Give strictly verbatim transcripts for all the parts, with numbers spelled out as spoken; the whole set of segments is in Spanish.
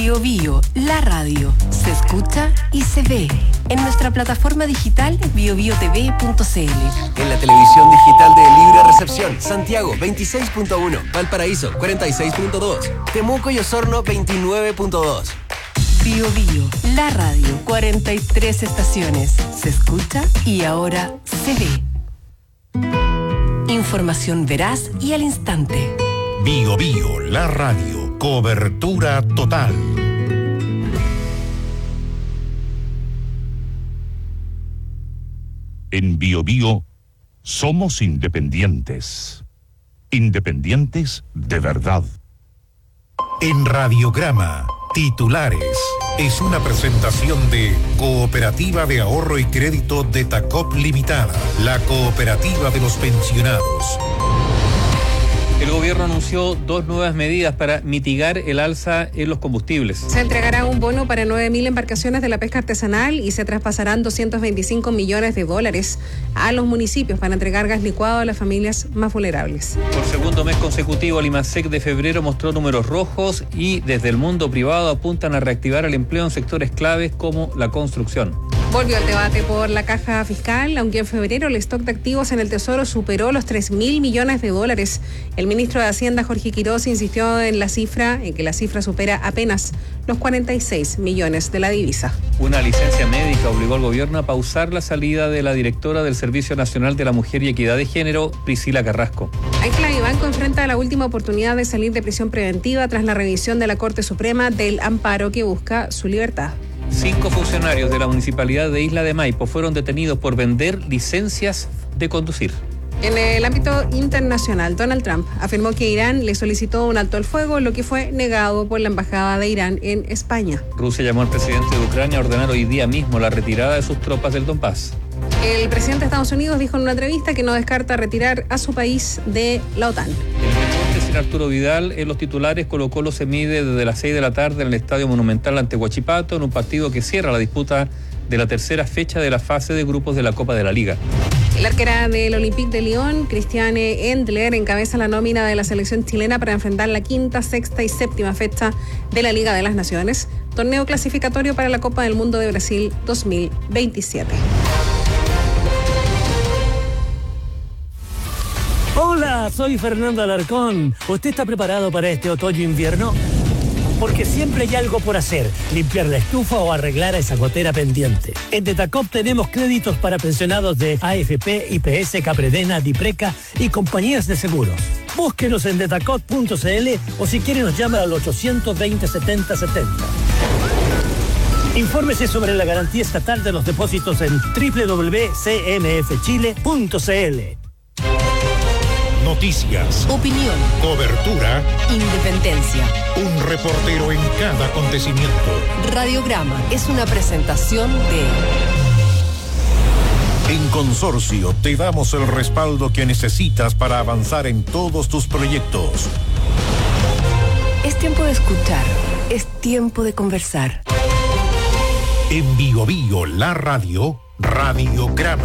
Bio Bio, la radio, se escucha y se ve en nuestra plataforma digital bio bio t v punto c l. En la televisión digital de Libre Recepción, Santiago veintiséis punto uno, Valparaíso cuarenta y seis punto dos, Temuco y Osorno veintinueve punto dos. Bio Bio, la radio, cuarenta y tres estaciones, se escucha y ahora se ve. Información veraz y al instante. Bio Bio, la radio, cobertura total. En Bio Bio somos independientes. Independientes de verdad. En Radiograma, titulares. Es una presentación de Cooperativa de Ahorro y Crédito de Tacop Limitada, la cooperativa de los pensionados. El gobierno anunció dos nuevas medidas para mitigar el alza en los combustibles. Se entregará un bono para nueve mil embarcaciones de la pesca artesanal y se traspasarán doscientos veinticinco millones de dólares a los municipios para entregar gas licuado a las familias más vulnerables. Por segundo mes consecutivo, el IMASEC de febrero mostró números rojos y desde el mundo privado apuntan a reactivar el empleo en sectores claves como la construcción. Volvió el debate por la caja fiscal, aunque en febrero el stock de activos en el Tesoro superó los tres mil millones de dólares. El ministro de Hacienda, Jorge Quiroz, insistió en la cifra, en que la cifra supera apenas los cuarenta y seis millones de la divisa. Una licencia médica obligó al gobierno a pausar la salida de la directora del Servicio Nacional de la Mujer y Equidad de Género, Priscila Carrasco. Ancla Vivanco enfrenta la última oportunidad de salir de prisión preventiva tras la revisión de la Corte Suprema del amparo que busca su libertad. Cinco funcionarios de la Municipalidad de Isla de Maipo fueron detenidos por vender licencias de conducir. En el ámbito internacional, Donald Trump afirmó que Irán le solicitó un alto al fuego, lo que fue negado por la Embajada de Irán en España. Rusia llamó al presidente de Ucrania a ordenar hoy día mismo la retirada de sus tropas del Donbass. El presidente de Estados Unidos dijo en una entrevista que no descarta retirar a su país de la OTAN. Sin Arturo Vidal en los titulares, Colo-Colo se mide desde las seis de la tarde en el Estadio Monumental ante Huachipato en un partido que cierra la disputa de la tercera fecha de la fase de grupos de la Copa de la Liga. El arquera del Olympique de Lyon, Christiane Endler, encabeza la nómina de la selección chilena para enfrentar la quinta, sexta y séptima fecha de la Liga de las Naciones, torneo clasificatorio para la Copa del Mundo de Brasil dos mil veintisiete. Hola, soy Fernando Alarcón. ¿Usted está preparado para este otoño-invierno? Porque siempre hay algo por hacer, limpiar la estufa o arreglar esa gotera pendiente. En Detacop tenemos créditos para pensionados de A F P, I P S, Capredena, Dipreca y compañías de seguros. Búsquenos en detacop punto c l o si quiere nos llama al ochocientos veinte, setenta setenta. Infórmese sobre la garantía estatal de los depósitos en doble u doble u doble u punto c m f chile punto c l. Noticias, Opinión, cobertura, independencia. un reportero en cada acontecimiento. Radiograma es una presentación de... En Consorcio te damos el respaldo que necesitas para avanzar en todos tus proyectos. Es tiempo de escuchar, es tiempo de conversar. En Bio Bio, la radio, Radiograma.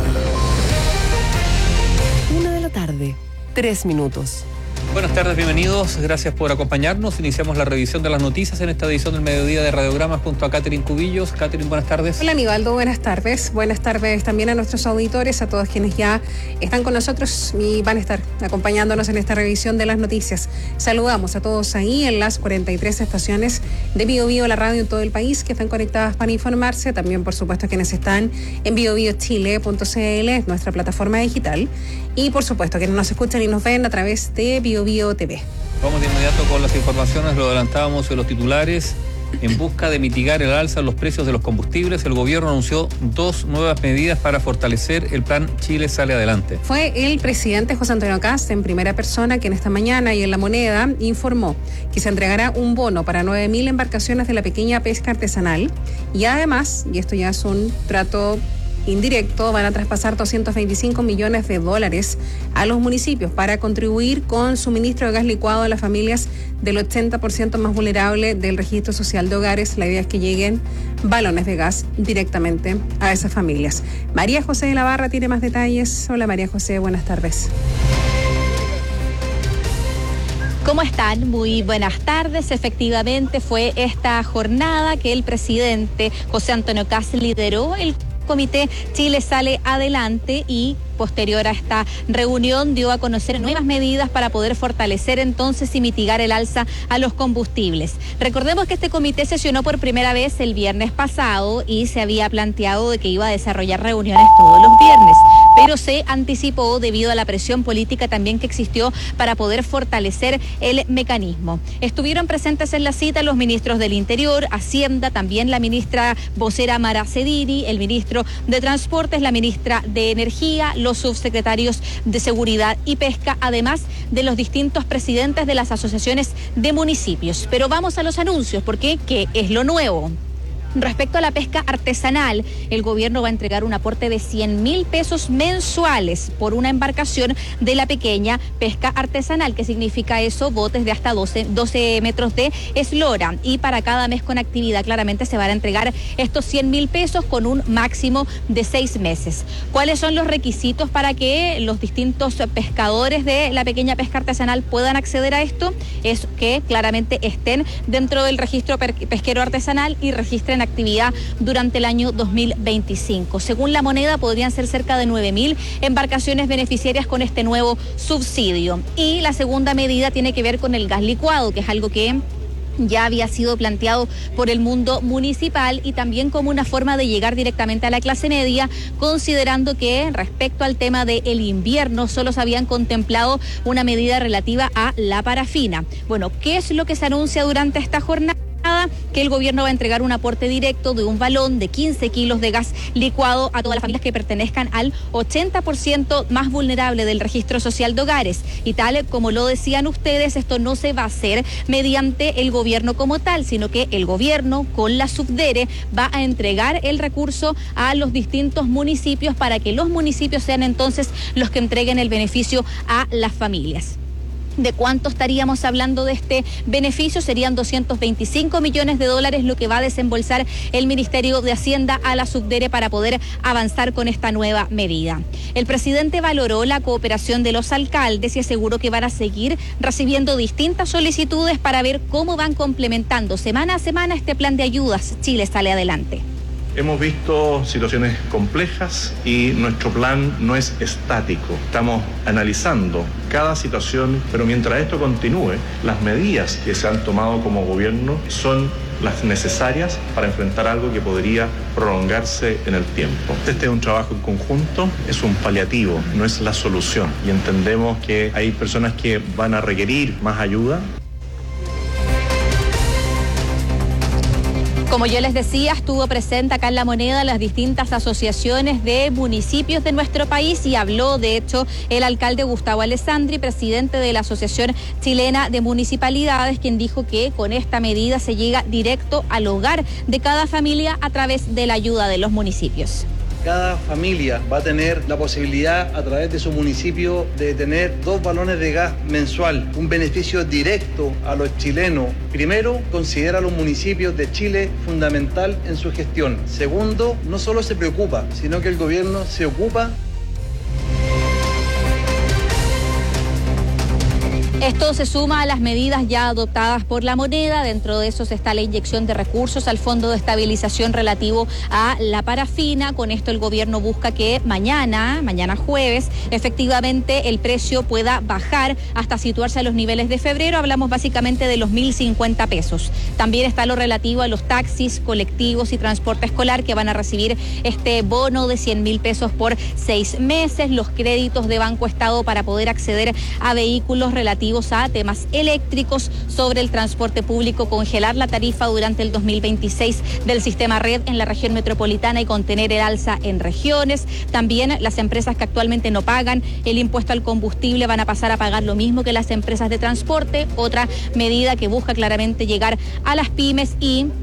Una de la tarde. Tres minutos. Buenas tardes, bienvenidos. Gracias por acompañarnos. Iniciamos la revisión de las noticias en esta edición del mediodía de Radiogramas junto a Catherine Cubillos. Catherine, buenas tardes. Hola, Aníbaldo, buenas tardes. Buenas tardes también a nuestros auditores, a todos quienes ya están con nosotros y van a estar acompañándonos en esta revisión de las noticias. Saludamos a todos ahí en las cuarenta y tres estaciones de Bio Bio, la radio en todo el país, que están conectadas para informarse. También, por supuesto, quienes están en bio bio chile punto c l, nuestra plataforma digital. Y, por supuesto, quienes nos escuchan y nos ven a través de Bio Bio T V. Vamos de inmediato con las informaciones, lo adelantábamos en los titulares. En busca de mitigar el alza en los precios de los combustibles, el gobierno anunció dos nuevas medidas para fortalecer el plan Chile Sale Adelante. Fue el presidente José Antonio Kast en primera persona quien esta mañana y en La Moneda informó que se entregará un bono para nueve mil embarcaciones de la pequeña pesca artesanal y además, y esto ya es un trato indirecto, van a traspasar doscientos veinticinco millones de dólares a los municipios para contribuir con suministro de gas licuado a las familias del ochenta por ciento más vulnerable del registro social de hogares. La idea es que lleguen balones de gas directamente a esas familias. María José de la Barra tiene más detalles. Hola María José, buenas tardes. ¿Cómo están? Muy buenas tardes. Efectivamente fue esta jornada que el presidente José Antonio Kast lideró el Comité Chile Sale Adelante y posterior a esta reunión dio a conocer nuevas medidas para poder fortalecer entonces y mitigar el alza a los combustibles. Recordemos que este comité sesionó por primera vez el viernes pasado y se había planteado de que iba a desarrollar reuniones todos los viernes, pero se anticipó debido a la presión política también que existió para poder fortalecer el mecanismo. Estuvieron presentes en la cita los ministros del Interior, Hacienda, también la ministra vocera Mara Cedini, el ministro de Transportes, la ministra de Energía, los subsecretarios de Seguridad y Pesca, además de los distintos presidentes de las asociaciones de municipios. Pero vamos a los anuncios, porque ¿qué es lo nuevo? Respecto a la pesca artesanal, el gobierno va a entregar un aporte de cien mil pesos mensuales por una embarcación de la pequeña pesca artesanal. ¿Qué significa eso? Botes de hasta doce, doce metros de eslora. Y para cada mes con actividad, claramente se van a entregar estos cien mil pesos con un máximo de seis meses. ¿Cuáles son los requisitos para que los distintos pescadores de la pequeña pesca artesanal puedan acceder a esto? Es que claramente estén dentro del registro pesquero artesanal y registren actividad durante el año dos mil veinticinco. Según La Moneda, podrían ser cerca de nueve mil embarcaciones beneficiarias con este nuevo subsidio. Y la segunda medida tiene que ver con el gas licuado, que es algo que ya había sido planteado por el mundo municipal y también como una forma de llegar directamente a la clase media, considerando que respecto al tema del invierno solo se habían contemplado una medida relativa a la parafina. Bueno, ¿qué es lo que se anuncia durante esta jornada? Que el gobierno va a entregar un aporte directo de un balón de quince kilos de gas licuado a todas las familias que pertenezcan al ochenta por ciento más vulnerable del registro social de hogares. Y tal como lo decían ustedes, esto no se va a hacer mediante el gobierno como tal, sino que el gobierno con la Subdere va a entregar el recurso a los distintos municipios para que los municipios sean entonces los que entreguen el beneficio a las familias. ¿De cuánto estaríamos hablando de este beneficio? Serían doscientos veinticinco millones de dólares lo que va a desembolsar el Ministerio de Hacienda a la Subdere para poder avanzar con esta nueva medida. El presidente valoró la cooperación de los alcaldes y aseguró que van a seguir recibiendo distintas solicitudes para ver cómo van complementando semana a semana este plan de ayudas Chile Sale Adelante. Hemos visto situaciones complejas y nuestro plan no es estático. Estamos analizando cada situación, pero mientras esto continúe, las medidas que se han tomado como gobierno son las necesarias para enfrentar algo que podría prolongarse en el tiempo. Este es un trabajo en conjunto, es un paliativo, no es la solución. Y entendemos que hay personas que van a requerir más ayuda. Como yo les decía, estuvo presente acá en La Moneda las distintas asociaciones de municipios de nuestro país y habló, de hecho, el alcalde Gustavo Alessandri, presidente de la Asociación Chilena de Municipalidades, quien dijo que con esta medida se llega directo al hogar de cada familia a través de la ayuda de los municipios. Cada familia va a tener la posibilidad a través de su municipio de tener dos balones de gas mensual, un beneficio directo a los chilenos. Primero, considera a los municipios de Chile fundamental en su gestión. Segundo, no solo se preocupa, sino que el gobierno se ocupa. Esto se suma a las medidas ya adoptadas por La Moneda. Dentro de eso está la inyección de recursos al Fondo de Estabilización relativo a la parafina. Con esto el gobierno busca que mañana, mañana jueves, efectivamente el precio pueda bajar hasta situarse a los niveles de febrero. Hablamos básicamente de los mil cincuenta pesos. También está lo relativo a los taxis, colectivos y transporte escolar que van a recibir este bono de cien mil pesos por seis meses. Los créditos de Banco Estado para poder acceder a vehículos relativos a temas eléctricos, sobre el transporte público, congelar la tarifa durante el dos mil veintiséis del sistema red en la región metropolitana y contener el alza en regiones. También las empresas que actualmente no pagan el impuesto al combustible van a pasar a pagar lo mismo que las empresas de transporte, otra medida que busca claramente llegar a las pymes y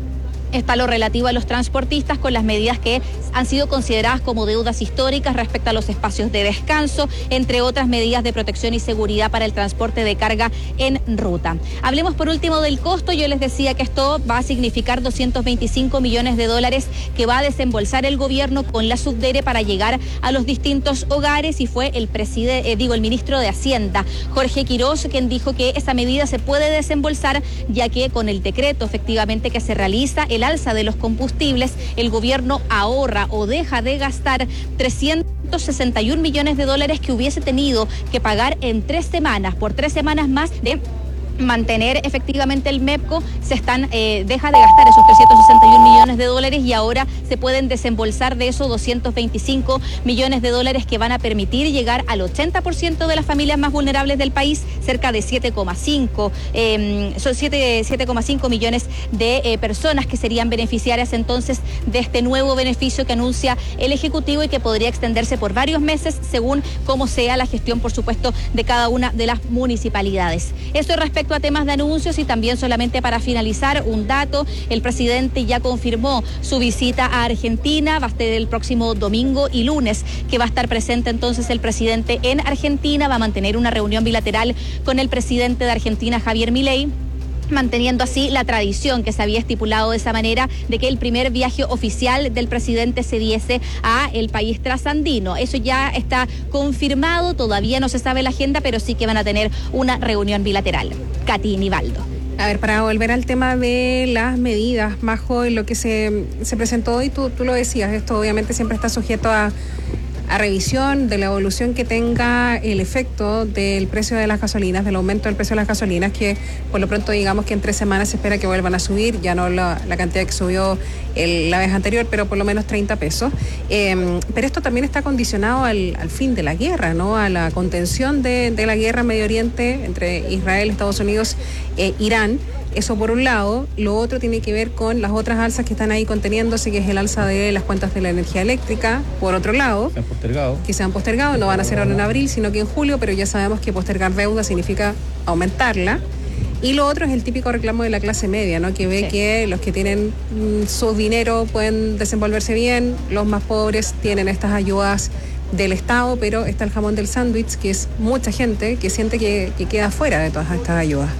Está lo relativo a los transportistas con las medidas que han sido consideradas como deudas históricas respecto a los espacios de descanso, entre otras medidas de protección y seguridad para el transporte de carga en ruta. Hablemos por último del costo. Yo les decía que esto va a significar doscientos veinticinco millones de dólares que va a desembolsar el gobierno con la Subdere para llegar a los distintos hogares, y fue el presidente, eh, digo, el ministro de Hacienda, Jorge Quirós, quien dijo que esa medida se puede desembolsar, ya que con el decreto efectivamente que se realiza, el alza de los combustibles, el gobierno ahorra o deja de gastar trescientos sesenta y un millones de dólares que hubiese tenido que pagar en tres semanas, por tres semanas más de mantener efectivamente el MEPCO. Se están, eh, deja de gastar esos trescientos sesenta y un millones de dólares y ahora se pueden desembolsar de esos doscientos veinticinco millones de dólares que van a permitir llegar al ochenta por ciento de las familias más vulnerables del país, cerca de siete coma cinco, eh, son siete coma cinco millones de eh, personas que serían beneficiarias entonces de este nuevo beneficio que anuncia el Ejecutivo y que podría extenderse por varios meses según cómo sea la gestión, por supuesto, de cada una de las municipalidades. Esto respecto a temas de anuncios, y también solamente para finalizar un dato: el presidente ya confirmó su visita a Argentina, va a ser el próximo domingo y lunes que va a estar presente entonces el presidente en Argentina, va a mantener una reunión bilateral con el presidente de Argentina, Javier Milei, manteniendo así la tradición que se había estipulado de esa manera de que el primer viaje oficial del presidente se diese a el país trasandino. Eso ya está confirmado, todavía no se sabe la agenda, pero sí que van a tener una reunión bilateral. Katy Nivaldo. A ver, para volver al tema de las medidas, Majo, lo que se, se presentó hoy, tú, tú lo decías, esto obviamente siempre está sujeto a a revisión de la evolución que tenga el efecto del precio de las gasolinas, del aumento del precio de las gasolinas, que por lo pronto digamos que en tres semanas se espera que vuelvan a subir, ya no la, la cantidad que subió el, la vez anterior, pero por lo menos treinta pesos. Eh, pero esto también está condicionado al, al fin de la guerra, ¿no? A la contención de, de la guerra en Medio Oriente entre Israel, Estados Unidos e Irán. Eso por un lado. Lo otro tiene que ver con las otras alzas que están ahí conteniéndose, que es el alza de las cuentas de la energía eléctrica, por otro lado. Se han postergado. Que se han postergado, no van a ser ahora en abril, sino que en julio, pero ya sabemos que postergar deuda significa aumentarla. Y lo otro es el típico reclamo de la clase media, ¿no? Que ve sí. que los que tienen mm, su dinero pueden desenvolverse bien, los más pobres tienen estas ayudas del Estado, pero está el jamón del sándwich, que es mucha gente que siente que, que queda fuera de todas estas ayudas.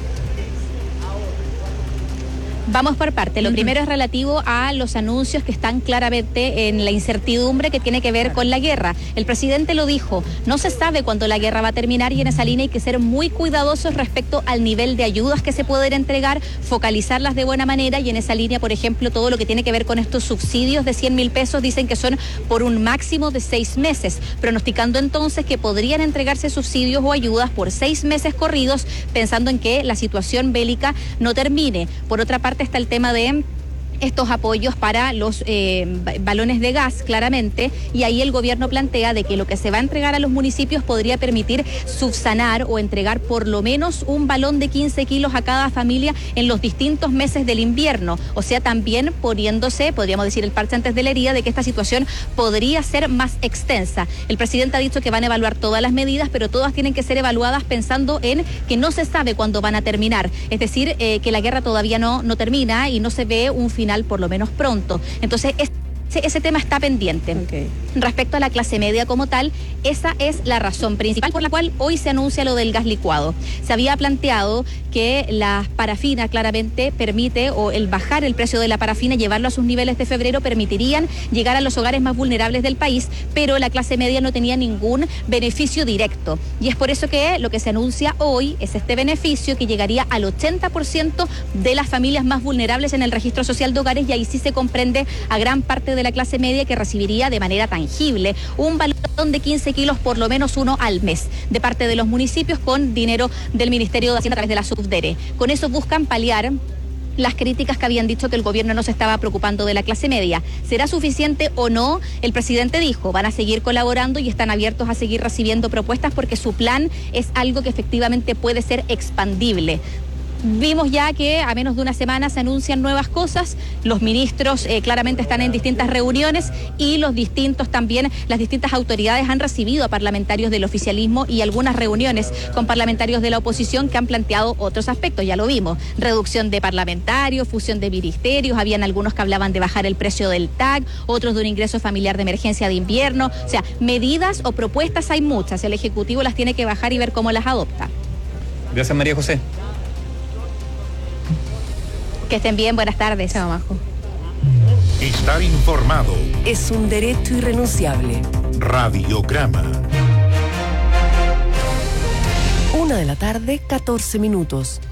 Vamos por parte. Lo uh-huh. primero es relativo a los anuncios que están claramente en la incertidumbre que tiene que ver con la guerra. El presidente lo dijo, no se sabe cuándo la guerra va a terminar y en esa línea hay que ser muy cuidadosos respecto al nivel de ayudas que se pueden entregar, focalizarlas de buena manera, y en esa línea, por ejemplo, todo lo que tiene que ver con estos subsidios de cien mil pesos dicen que son por un máximo de seis meses, pronosticando entonces que podrían entregarse subsidios o ayudas por seis meses corridos, pensando en que la situación bélica no termine. Por otra parte, está el tema de estos apoyos para los eh, balones de gas, claramente, y ahí el gobierno plantea de que lo que se va a entregar a los municipios podría permitir subsanar o entregar por lo menos un balón de quince kilos a cada familia en los distintos meses del invierno, o sea, también poniéndose, podríamos decir, el parche antes de la herida de que esta situación podría ser más extensa. El presidente ha dicho que van a evaluar todas las medidas, pero todas tienen que ser evaluadas pensando en que no se sabe cuándo van a terminar, es decir, eh, que la guerra todavía no, no termina y no se ve un final por lo menos pronto. Entonces, es ese tema está pendiente. Okay. Respecto a la clase media como tal, esa es la razón principal por la cual hoy se anuncia lo del gas licuado. Se había planteado que la parafina claramente permite, o el bajar el precio de la parafina, llevarlo a sus niveles de febrero, permitirían llegar a los hogares más vulnerables del país, pero la clase media no tenía ningún beneficio directo. Y es por eso que lo que se anuncia hoy es este beneficio que llegaría al ochenta por ciento de las familias más vulnerables en el registro social de hogares, y ahí sí se comprende a gran parte de de la clase media que recibiría de manera tangible un balón de quince kilos, por lo menos uno al mes, de parte de los municipios con dinero del Ministerio de Hacienda a través de la Subdere. Con eso buscan paliar las críticas que habían dicho que el gobierno no se estaba preocupando de la clase media. ¿Será suficiente o no? El presidente dijo, van a seguir colaborando y están abiertos a seguir recibiendo propuestas porque su plan es algo que efectivamente puede ser expandible. vimos ya que a menos de una semana se anuncian nuevas cosas, los ministros eh, claramente están en distintas reuniones y los distintos también, las distintas autoridades han recibido a parlamentarios del oficialismo y algunas reuniones con parlamentarios de la oposición que han planteado otros aspectos, ya lo vimos, reducción de parlamentarios, fusión de ministerios, habían algunos que hablaban de bajar el precio del T A C, otros de un ingreso familiar de emergencia de invierno, o sea, medidas o propuestas hay muchas, el Ejecutivo las tiene que bajar y ver cómo las adopta. Gracias, María José. Que estén bien, buenas tardes. Chao, Majo. Estar informado. Es un derecho irrenunciable. Radiograma. Una de la tarde, catorce minutos.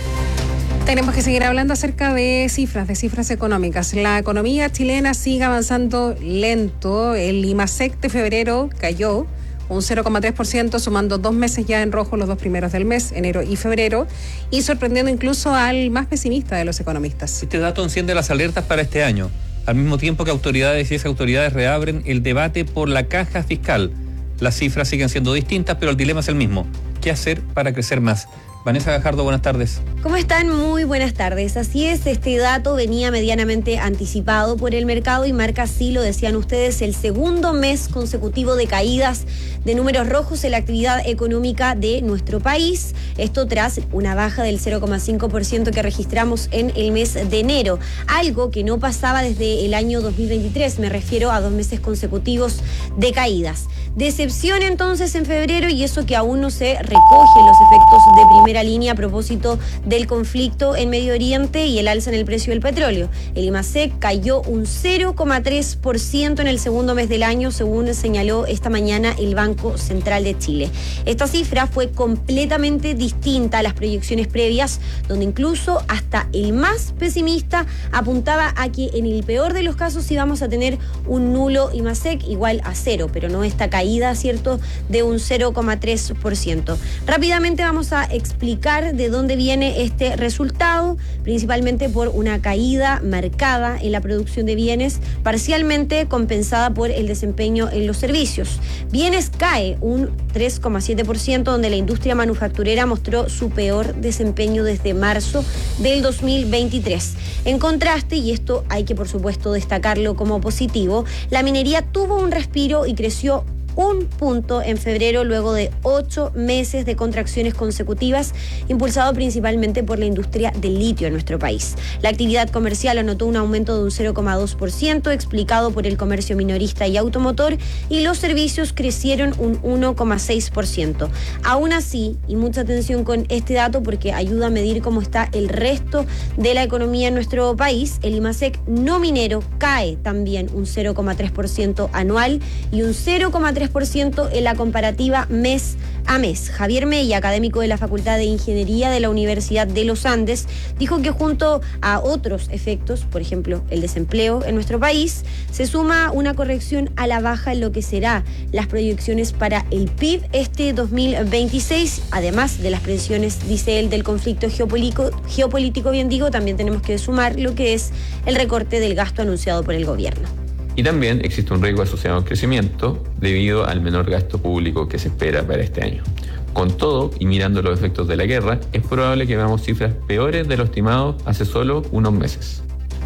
Tenemos que seguir hablando acerca de cifras, de cifras económicas. La economía chilena sigue avanzando lento. El IMASEC de febrero cayó un cero coma tres por ciento, sumando dos meses ya en rojo los dos primeros del mes, enero y febrero, y sorprendiendo incluso al más pesimista de los economistas. Este dato enciende las alertas para este año, al mismo tiempo que autoridades y exautoridades reabren el debate por la caja fiscal. Las cifras siguen siendo distintas, pero el dilema es el mismo. ¿Qué hacer para crecer más? Vanessa Gajardo, buenas tardes. ¿Cómo están? Muy buenas tardes. Así es, este dato venía medianamente anticipado por el mercado y marca, así lo decían ustedes, el segundo mes consecutivo de caídas de números rojos en la actividad económica de nuestro país. Esto tras una baja del cero coma cinco por ciento que registramos en el mes de enero, algo que no pasaba desde el año dos mil veintitrés, me refiero a dos meses consecutivos de caídas. Decepción entonces en febrero, y eso que aún no se recogen los efectos de primera línea a propósito del conflicto en Medio Oriente y el alza en el precio del petróleo. El IMASEC cayó un cero coma tres por ciento en el segundo mes del año, según señaló esta mañana el Banco Central de Chile. Esta cifra fue completamente distinta a las proyecciones previas, donde incluso hasta el más pesimista apuntaba a que en el peor de los casos íbamos a tener un nulo IMASEC igual a cero, pero no esta caída, ¿cierto?, de un cero coma tres por ciento. Rápidamente vamos a explicar de dónde viene este resultado, principalmente por una caída marcada en la producción de bienes, parcialmente compensada por el desempeño en los servicios. Bienes cae un tres coma siete por ciento, donde la industria manufacturera mostró su peor desempeño desde marzo del dos mil veintitrés. En contraste, y esto hay que por supuesto destacarlo como positivo, la minería tuvo un respiro y creció un punto en febrero luego de ocho meses de contracciones consecutivas, impulsado principalmente por la industria del litio en nuestro país. La actividad comercial anotó un aumento de un cero coma dos por ciento, explicado por el comercio minorista y automotor, y los servicios crecieron un uno coma seis por ciento. Aún así, y mucha atención con este dato porque ayuda a medir cómo está el resto de la economía en nuestro país, el IMASEC no minero cae también un cero coma tres por ciento anual y un cero coma tres por ciento en la comparativa mes a mes. Javier Mella, académico de la Facultad de Ingeniería de la Universidad de los Andes, dijo que junto a otros efectos, por ejemplo el desempleo en nuestro país, se suma una corrección a la baja en lo que será las proyecciones para el P I B este dos mil veintiséis, además de las presiones, dice él, del conflicto geopolítico, geopolítico bien digo, también tenemos que sumar lo que es el recorte del gasto anunciado por el gobierno. Y también existe un riesgo asociado al crecimiento debido al menor gasto público que se espera para este año. Con todo, y mirando los efectos de la guerra, es probable que veamos cifras peores de lo estimado hace solo unos meses.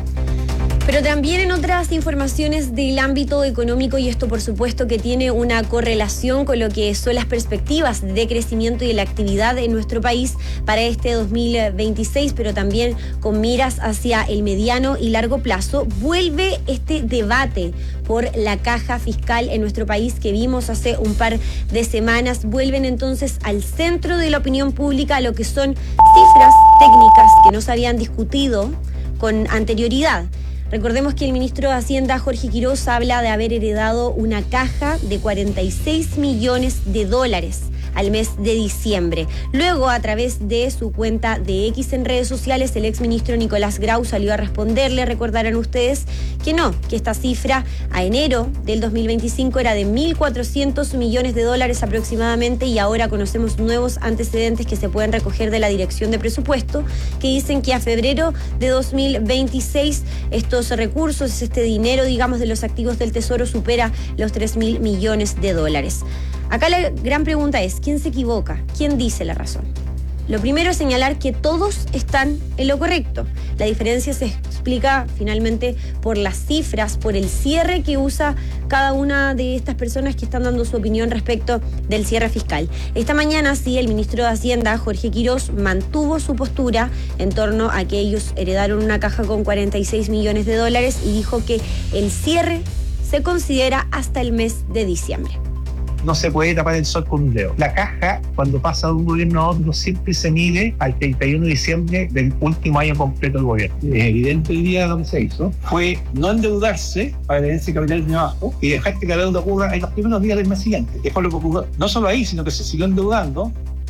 Pero también en otras informaciones del ámbito económico, y esto por supuesto que tiene una correlación con lo que son las perspectivas de crecimiento y de la actividad en nuestro país para este dos mil veintiséis, pero también con miras hacia el mediano y largo plazo, vuelve este debate por la caja fiscal en nuestro país que vimos hace un par de semanas. Vuelven entonces al centro de la opinión pública lo que son cifras técnicas que no se habían discutido con anterioridad. Recordemos que el ministro de Hacienda, Jorge Quiroz, habla de haber heredado una caja de cuarenta y seis millones de dólares al mes de diciembre. Luego, a través de su cuenta de X en redes sociales, el exministro Nicolás Grau salió a responderle, recordarán ustedes, que no, que esta cifra a enero del dos mil veinticinco era de mil cuatrocientos millones de dólares aproximadamente, y ahora conocemos nuevos antecedentes que se pueden recoger de la Dirección de Presupuesto, que dicen que a febrero de dos mil veintiséis estos recursos, este dinero, digamos, de los activos del Tesoro supera los tres mil millones de dólares. Acá la gran pregunta es, ¿quién se equivoca? ¿Quién dice la razón? Lo primero es señalar que todos están en lo correcto. La diferencia se explica finalmente por las cifras, por el cierre que usa cada una de estas personas que están dando su opinión respecto del cierre fiscal. Esta mañana sí, el ministro de Hacienda, Jorge Quirós, mantuvo su postura en torno a que ellos heredaron una caja con cuarenta y seis millones de dólares y dijo que el cierre se considera hasta el mes de diciembre. No se puede tapar el sol con un dedo. La caja, cuando pasa de un gobierno a otro, siempre se mide al treinta y uno de diciembre del último año completo del gobierno. Es evidente el día donde se hizo fue no endeudarse para tener ese capital de abajo y dejar que la deuda ocurra en los primeros días del mes siguiente. Es por lo que ocurrió. No solo ahí, sino que se siguió endeudando.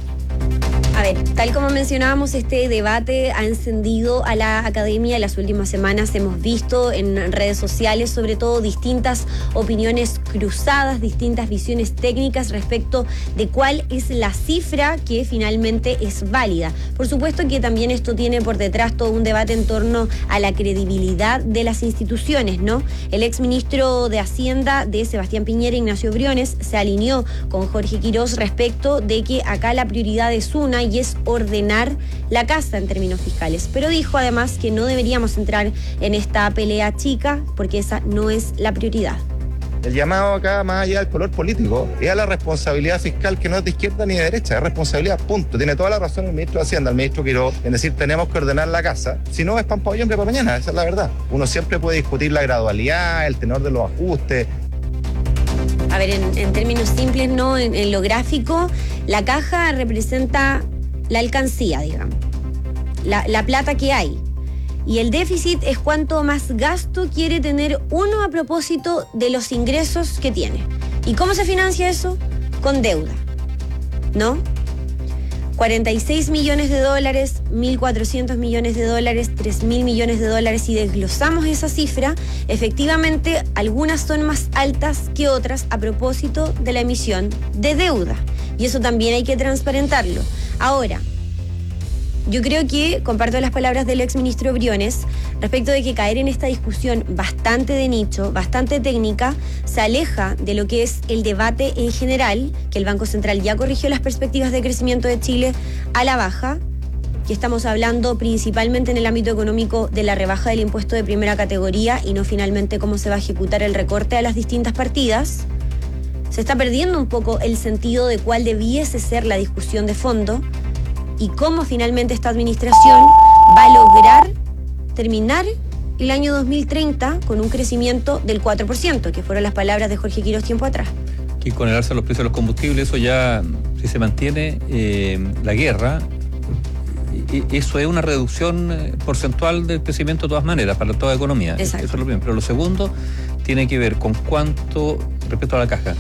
A ver, tal como mencionábamos, este debate ha encendido a la academia en las últimas semanas. Hemos visto en redes sociales, sobre todo, distintas opiniones cruzadas, distintas visiones técnicas respecto de cuál es la cifra que finalmente es válida. Por supuesto que también esto tiene por detrás todo un debate en torno a la credibilidad de las instituciones, ¿no? El exministro de Hacienda de Sebastián Piñera, Ignacio Briones, se alineó con Jorge Quirós respecto de que acá la prioridad es una y es ordenar la casa en términos fiscales. Pero dijo además que no deberíamos entrar en esta pelea chica porque esa no es la prioridad. El llamado acá, más allá del color político, es a la responsabilidad fiscal que no es de izquierda ni de derecha, es responsabilidad, punto. Tiene toda la razón el ministro de Hacienda, el ministro Quirós, en decir tenemos que ordenar la casa. Si no, es pan para hoy, hambre para mañana, esa es la verdad. Uno siempre puede discutir la gradualidad, el tenor de los ajustes. A ver, en, en términos simples, ¿no? En, en lo gráfico, la caja representa la alcancía, digamos, la, la plata que hay. Y el déficit es cuánto más gasto quiere tener uno a propósito de los ingresos que tiene. ¿Y cómo se financia eso? Con deuda, ¿no? cuarenta y seis millones de dólares, mil cuatrocientos millones de dólares, tres mil millones de dólares. Y desglosamos esa cifra, efectivamente algunas son más altas que otras a propósito de la emisión de deuda. Y eso también hay que transparentarlo. Ahora, yo creo que comparto las palabras del exministro Briones respecto de que caer en esta discusión bastante de nicho, bastante técnica, se aleja de lo que es el debate en general, que el Banco Central ya corrigió las perspectivas de crecimiento de Chile a la baja, que estamos hablando principalmente en el ámbito económico de la rebaja del impuesto de primera categoría y no finalmente cómo se va a ejecutar el recorte a las distintas partidas. Se está perdiendo un poco el sentido de cuál debiese ser la discusión de fondo y cómo finalmente esta administración va a lograr terminar el año dos mil treinta con un crecimiento del cuatro por ciento, que fueron las palabras de Jorge Quirós tiempo atrás. Y con el alza de los precios de los combustibles, eso ya, si se mantiene eh, la guerra, eso es una reducción porcentual del crecimiento de todas maneras, para toda economía. Exacto. Eso es lo primero. Pero lo segundo tiene que ver con cuánto, respecto a la caja,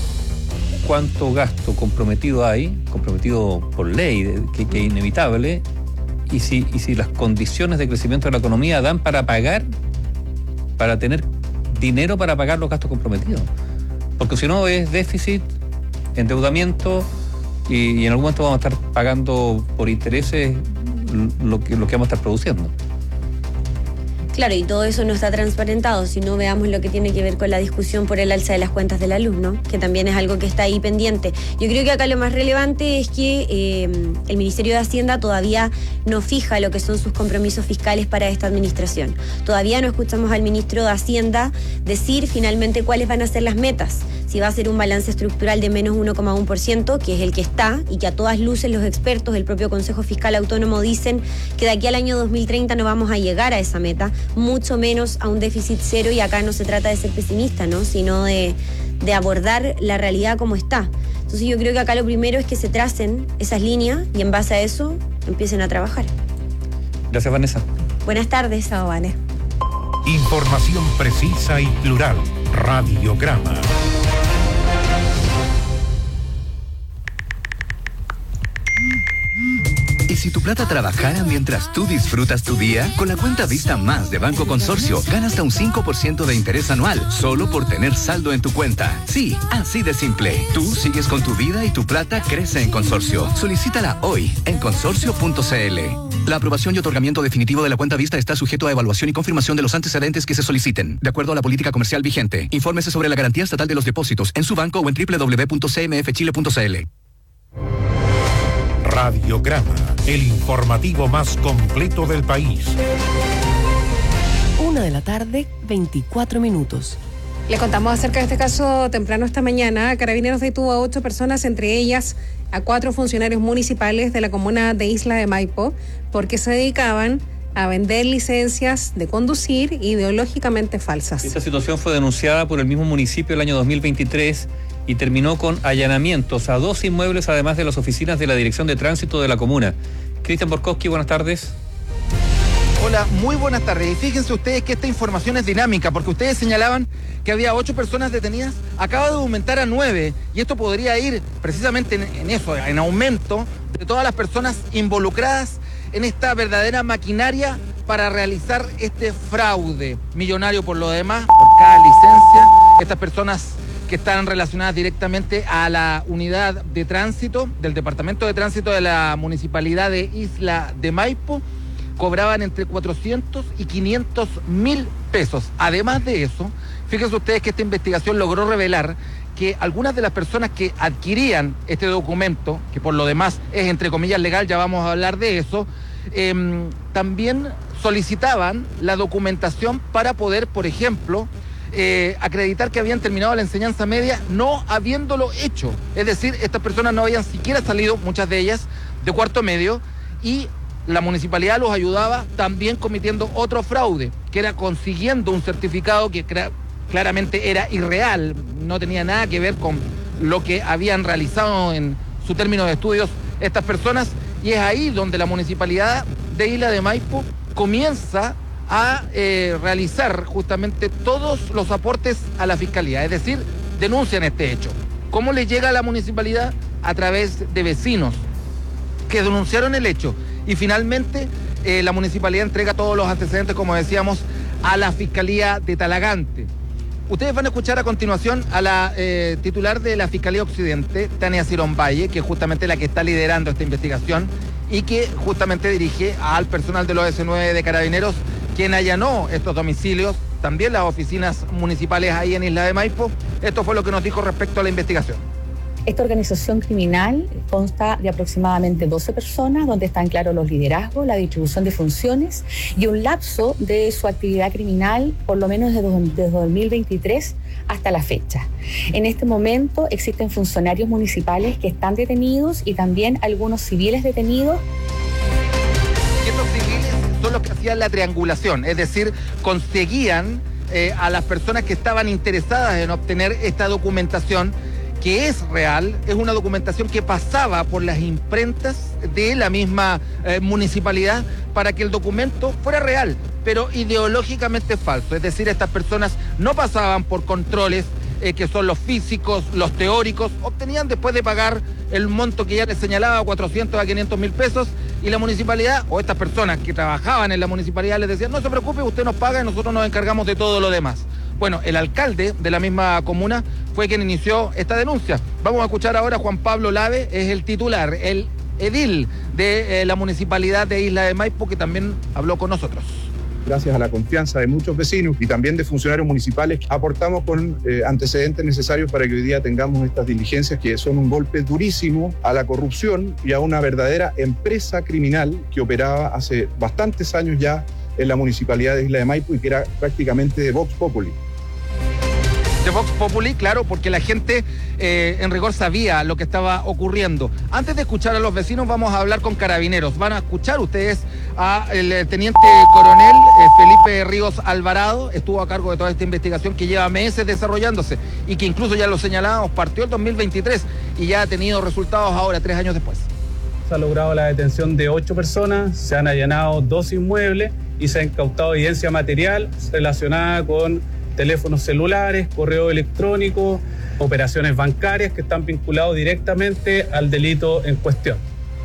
cuánto gasto comprometido hay, comprometido por ley, que, que es inevitable, y si, y si las condiciones de crecimiento de la economía dan para pagar, para tener dinero para pagar los gastos comprometidos. Porque si no es déficit, endeudamiento, y, y en algún momento vamos a estar pagando por intereses lo que, lo que vamos a estar produciendo. Claro, y todo eso no está transparentado, si no veamos lo que tiene que ver con la discusión por el alza de las cuentas de la luz, ¿no? Que también es algo que está ahí pendiente. Yo creo que acá lo más relevante es que eh, el Ministerio de Hacienda todavía no fija lo que son sus compromisos fiscales para esta administración. Todavía no escuchamos al ministro de Hacienda decir finalmente cuáles van a ser las metas. Si va a ser un balance estructural de menos uno coma uno por ciento, que es el que está, y que a todas luces los expertos del propio Consejo Fiscal Autónomo dicen que de aquí al año dos mil treinta no vamos a llegar a esa meta, mucho menos a un déficit cero, y acá no se trata de ser pesimista, ¿no? Sino de, de abordar la realidad como está. Entonces yo creo que acá lo primero es que se tracen esas líneas y en base a eso empiecen a trabajar. Gracias, Vanessa. Buenas tardes. Chao, Vane. Información precisa y plural. Radiograma. ¿Y si tu plata trabajara mientras tú disfrutas tu día? Con la cuenta Vista Más de Banco Consorcio, gana hasta un cinco por ciento de interés anual, solo por tener saldo en tu cuenta. Sí, así de simple. Tú sigues con tu vida y tu plata crece en Consorcio. Solicítala hoy en consorcio punto c l. La aprobación y otorgamiento definitivo de la cuenta Vista está sujeto a evaluación y confirmación de los antecedentes que se soliciten, de acuerdo a la política comercial vigente. Infórmese sobre la garantía estatal de los depósitos en su banco o en doble u doble u doble u punto c m f chile punto c l. Radiograma, el informativo más completo del país. Una de la tarde, veinticuatro minutos. Le contamos acerca de este caso temprano esta mañana. Carabineros detuvo a ocho personas, entre ellas a cuatro funcionarios municipales de la comuna de Isla de Maipo, porque se dedicaban a vender licencias de conducir ideológicamente falsas. Esta situación fue denunciada por el mismo municipio el año dos mil veintitrés y terminó con allanamientos a dos inmuebles, además de las oficinas de la Dirección de Tránsito de la comuna. Cristian Borkowski, buenas tardes. Hola, muy buenas tardes. Y fíjense ustedes que esta información es dinámica, porque ustedes señalaban que había ocho personas detenidas, acaba de aumentar a nueve, y esto podría ir precisamente en, en eso, en aumento de todas las personas involucradas en esta verdadera maquinaria para realizar este fraude millonario por lo demás, por cada licencia. Estas personas que están relacionadas directamente a la unidad de tránsito del Departamento de Tránsito de la Municipalidad de Isla de Maipo cobraban entre cuatrocientos y quinientos mil pesos. Además de eso, fíjense ustedes que esta investigación logró revelar que algunas de las personas que adquirían este documento, que por lo demás es entre comillas legal, ya vamos a hablar de eso, eh, también solicitaban la documentación para poder, por ejemplo, eh, acreditar que habían terminado la enseñanza media no habiéndolo hecho. Es decir, estas personas no habían siquiera salido, muchas de ellas, de cuarto medio, y la municipalidad los ayudaba también cometiendo otro fraude, que era consiguiendo un certificado que claramente era irreal, no tenía nada que ver con lo que habían realizado en su término de estudios estas personas, y es ahí donde la municipalidad de Isla de Maipo comienza a eh, realizar justamente todos los aportes a la fiscalía, es decir, denuncian este hecho. ¿Cómo le llega a la municipalidad? A través de vecinos que denunciaron el hecho, y finalmente eh, la municipalidad entrega todos los antecedentes, como decíamos, a la Fiscalía de Talagante. Ustedes van a escuchar a continuación a la eh, titular de la Fiscalía Occidente, Tania Cirón Valle, que es justamente la que está liderando esta investigación y que justamente dirige al personal del O S nueve de Carabineros, quien allanó estos domicilios, también las oficinas municipales ahí en Isla de Maipo. Esto fue lo que nos dijo respecto a la investigación. Esta organización criminal consta de aproximadamente doce personas, donde están claros los liderazgos, la distribución de funciones y un lapso de su actividad criminal, por lo menos desde dos mil veintitrés hasta la fecha. En este momento existen funcionarios municipales que están detenidos y también algunos civiles detenidos. Estos civiles son los que hacían la triangulación, es decir, conseguían eh, a las personas que estaban interesadas en obtener esta documentación, que es real, es una documentación que pasaba por las imprentas de la misma eh, municipalidad para que el documento fuera real, pero ideológicamente falso. Es decir, estas personas no pasaban por controles eh, que son los físicos, los teóricos, obtenían después de pagar el monto que ya les señalaba, cuatrocientos a quinientos mil pesos, y la municipalidad, o estas personas que trabajaban en la municipalidad, les decían, no se preocupe, usted nos paga y nosotros nos encargamos de todo lo demás. Bueno, el alcalde de la misma comuna fue quien inició esta denuncia. Vamos a escuchar ahora a Juan Pablo Lave, es el titular, el edil de eh, la municipalidad de Isla de Maipo, que también habló con nosotros. Gracias a la confianza de muchos vecinos y también de funcionarios municipales, aportamos con eh, antecedentes necesarios para que hoy día tengamos estas diligencias, que son un golpe durísimo a la corrupción y a una verdadera empresa criminal que operaba hace bastantes años ya en la municipalidad de Isla de Maipo y que era prácticamente de Vox Populi. De Vox Populi, claro, porque la gente eh, en rigor sabía lo que estaba ocurriendo. Antes de escuchar a los vecinos, vamos a hablar con Carabineros. Van a escuchar ustedes al teniente coronel eh, Felipe Ríos Alvarado, estuvo a cargo de toda esta investigación que lleva meses desarrollándose y que incluso ya lo señalábamos, partió el dos mil veintitrés y ya ha tenido resultados ahora, tres años después. Se ha logrado la detención de ocho personas, se han allanado dos inmuebles y se ha incautado evidencia material relacionada con teléfonos celulares, correo electrónico, operaciones bancarias que están vinculados directamente al delito en cuestión.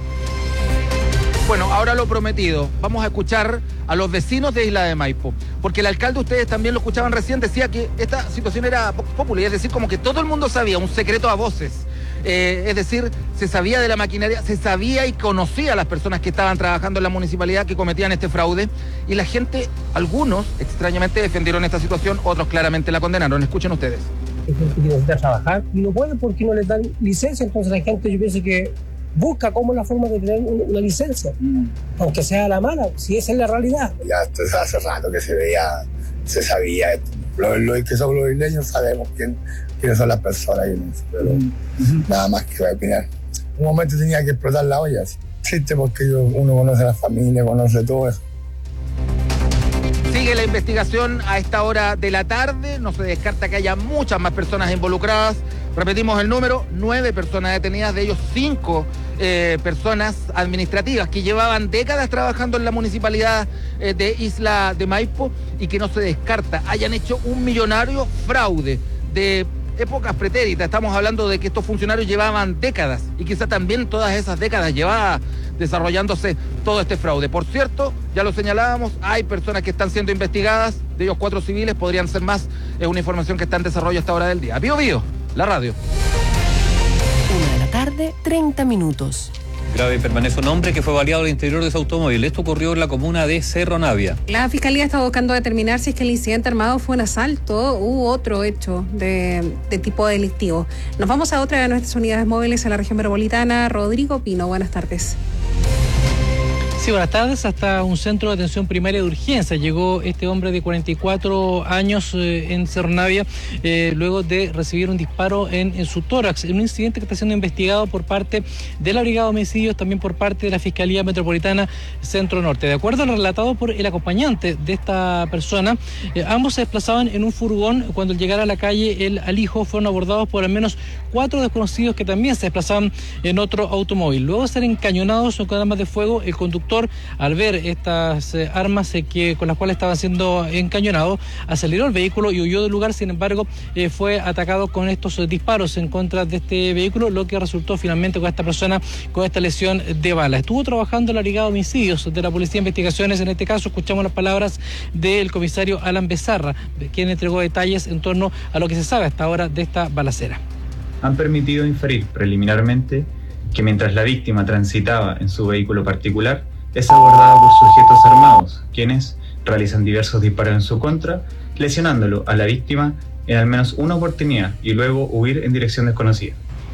Bueno, ahora lo prometido, vamos a escuchar a los vecinos de Isla de Maipo, porque el alcalde, ustedes también lo escuchaban recién, decía que esta situación era popular, es decir, como que todo el mundo sabía, un secreto a voces. Eh, es decir, se sabía de la maquinaria, se sabía y conocía a las personas que estaban trabajando en la municipalidad que cometían este fraude, y la gente, algunos extrañamente defendieron esta situación, otros claramente la condenaron. Escuchen ustedes. Hay gente que necesita trabajar y no puede porque no les dan licencia, entonces la gente, yo pienso que busca cómo es la forma de tener una licencia, mm. aunque sea a la mala, si esa es la realidad. Ya esto es hace rato que se veía, se sabía, los, los que somos los isleños sabemos quién, quiénes son las personas, pero mm. nada más que voy a opinar. Un momento tenía que explotar la olla, triste porque yo, uno conoce a la familia, conoce todo eso. Sigue la investigación a esta hora de la tarde, no se descarta que haya muchas más personas involucradas. Repetimos el número, nueve personas detenidas, de ellos cinco eh, personas administrativas que llevaban décadas trabajando en la municipalidad eh, de Isla de Maipo y que no se descarta hayan hecho un millonario fraude de épocas pretéritas. Estamos hablando de que estos funcionarios llevaban décadas y quizá también todas esas décadas llevaba desarrollándose todo este fraude. Por cierto, ya lo señalábamos, hay personas que están siendo investigadas, de ellos cuatro civiles, podrían ser más, es una información que está en desarrollo a esta hora del día. Bío Bío, la radio. Una de la tarde, treinta minutos. Grave permanece un hombre que fue baleado al interior de su automóvil. Esto ocurrió en la comuna de Cerro Navia. La Fiscalía está buscando determinar si es que el incidente armado fue un asalto u otro hecho de, de tipo delictivo. Nos vamos a otra de nuestras unidades móviles en la región metropolitana. Rodrigo Pino, buenas tardes. Sí, buenas tardes. Hasta un centro de atención primaria de urgencia llegó este hombre de cuarenta y cuatro años eh, en Cerro Navia, eh, luego de recibir un disparo en, en su tórax, en un incidente que está siendo investigado por parte de la Brigada de Homicidios, también por parte de la Fiscalía Metropolitana Centro Norte. De acuerdo a lo relatado por el acompañante de esta persona, eh, ambos se desplazaban en un furgón. Cuando al llegar a la calle El Alijo fueron abordados por al menos cuatro desconocidos que también se desplazaban en otro automóvil. Luego de ser encañonados con armas de fuego, el conductor, al ver estas eh, armas eh, que, con las cuales estaban siendo encañonados, aceleró el vehículo y huyó del lugar. Sin embargo, eh, fue atacado con estos eh, disparos en contra de este vehículo, lo que resultó finalmente con esta persona con esta lesión de bala. Estuvo trabajando la Brigada de Homicidios de la Policía de Investigaciones. En este caso, escuchamos las palabras del comisario Alan Becerra, quien entregó detalles en torno a lo que se sabe hasta ahora de esta balacera. Han permitido inferir preliminarmente que mientras la víctima transitaba en su vehículo particular, es abordada por sujetos armados, quienes realizan diversos disparos en su contra, lesionándolo a la víctima en al menos una oportunidad y luego huir en dirección desconocida.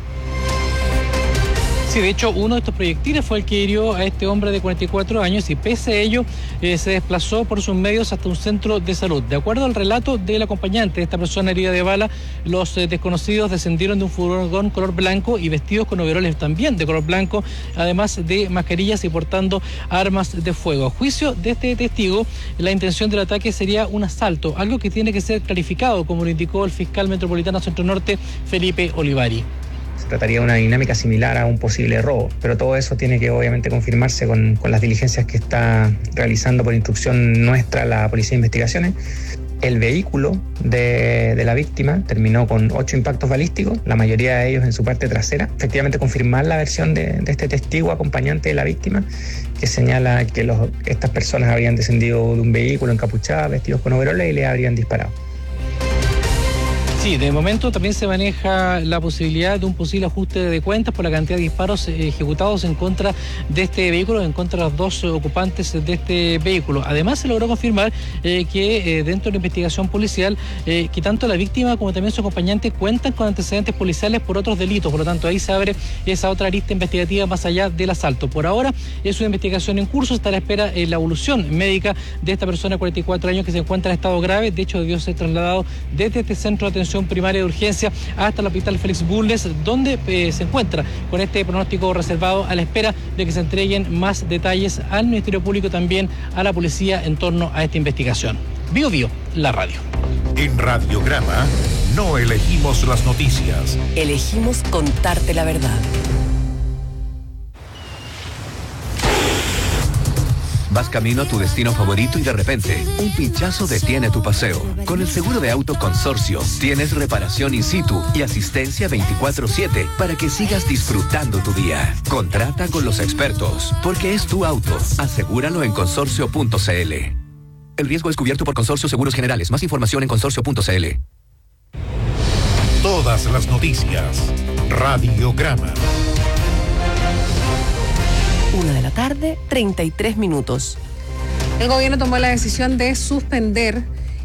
Sí, de hecho, uno de estos proyectiles fue el que hirió a este hombre de cuarenta y cuatro años y pese a ello eh, se desplazó por sus medios hasta un centro de salud. De acuerdo al relato del acompañante de esta persona herida de bala, los eh, desconocidos descendieron de un furgón color blanco y vestidos con overoles también de color blanco, además de mascarillas y portando armas de fuego. A juicio de este testigo, la intención del ataque sería un asalto, algo que tiene que ser clarificado, como lo indicó el fiscal metropolitano Centro Norte, Felipe Olivari. Se trataría de una dinámica similar a un posible robo, pero todo eso tiene que obviamente confirmarse con, con las diligencias que está realizando por instrucción nuestra la Policía de Investigaciones. El vehículo de, de la víctima terminó con ocho impactos balísticos, la mayoría de ellos en su parte trasera. Efectivamente, confirmar la versión de, de este testigo acompañante de la víctima, que señala que los, estas personas habían descendido de un vehículo encapuchadas, vestidos con overoles y le habrían disparado. Sí, de momento también se maneja la posibilidad de un posible ajuste de cuentas por la cantidad de disparos ejecutados en contra de este vehículo, en contra de los dos ocupantes de este vehículo. Además, se logró confirmar eh, que eh, dentro de la investigación policial, eh, que tanto la víctima como también su acompañante cuentan con antecedentes policiales por otros delitos. Por lo tanto, ahí se abre esa otra arista investigativa más allá del asalto. Por ahora, es una investigación en curso, está a la espera de la evolución médica de esta persona de cuarenta y cuatro años que se encuentra en estado grave. De hecho, debió ser trasladado desde este centro de atención primaria de urgencia hasta el hospital Félix Bulnes, donde eh, se encuentra con este pronóstico reservado a la espera de que se entreguen más detalles al Ministerio Público, también a la policía en torno a esta investigación. Bío Bío, la radio. En Radiograma no elegimos las noticias. Elegimos contarte la verdad. Vas camino a tu destino favorito y de repente, un pinchazo detiene tu paseo. Con el seguro de auto Consorcio, tienes reparación in situ y asistencia veinticuatro siete para que sigas disfrutando tu día. Contrata con los expertos, porque es tu auto. Asegúralo en consorcio punto c l. El riesgo es cubierto por Consorcio Seguros Generales. Más información en consorcio punto c l. Todas las noticias. Radiograma. Una de la tarde, treinta y tres minutos. El gobierno tomó la decisión de suspender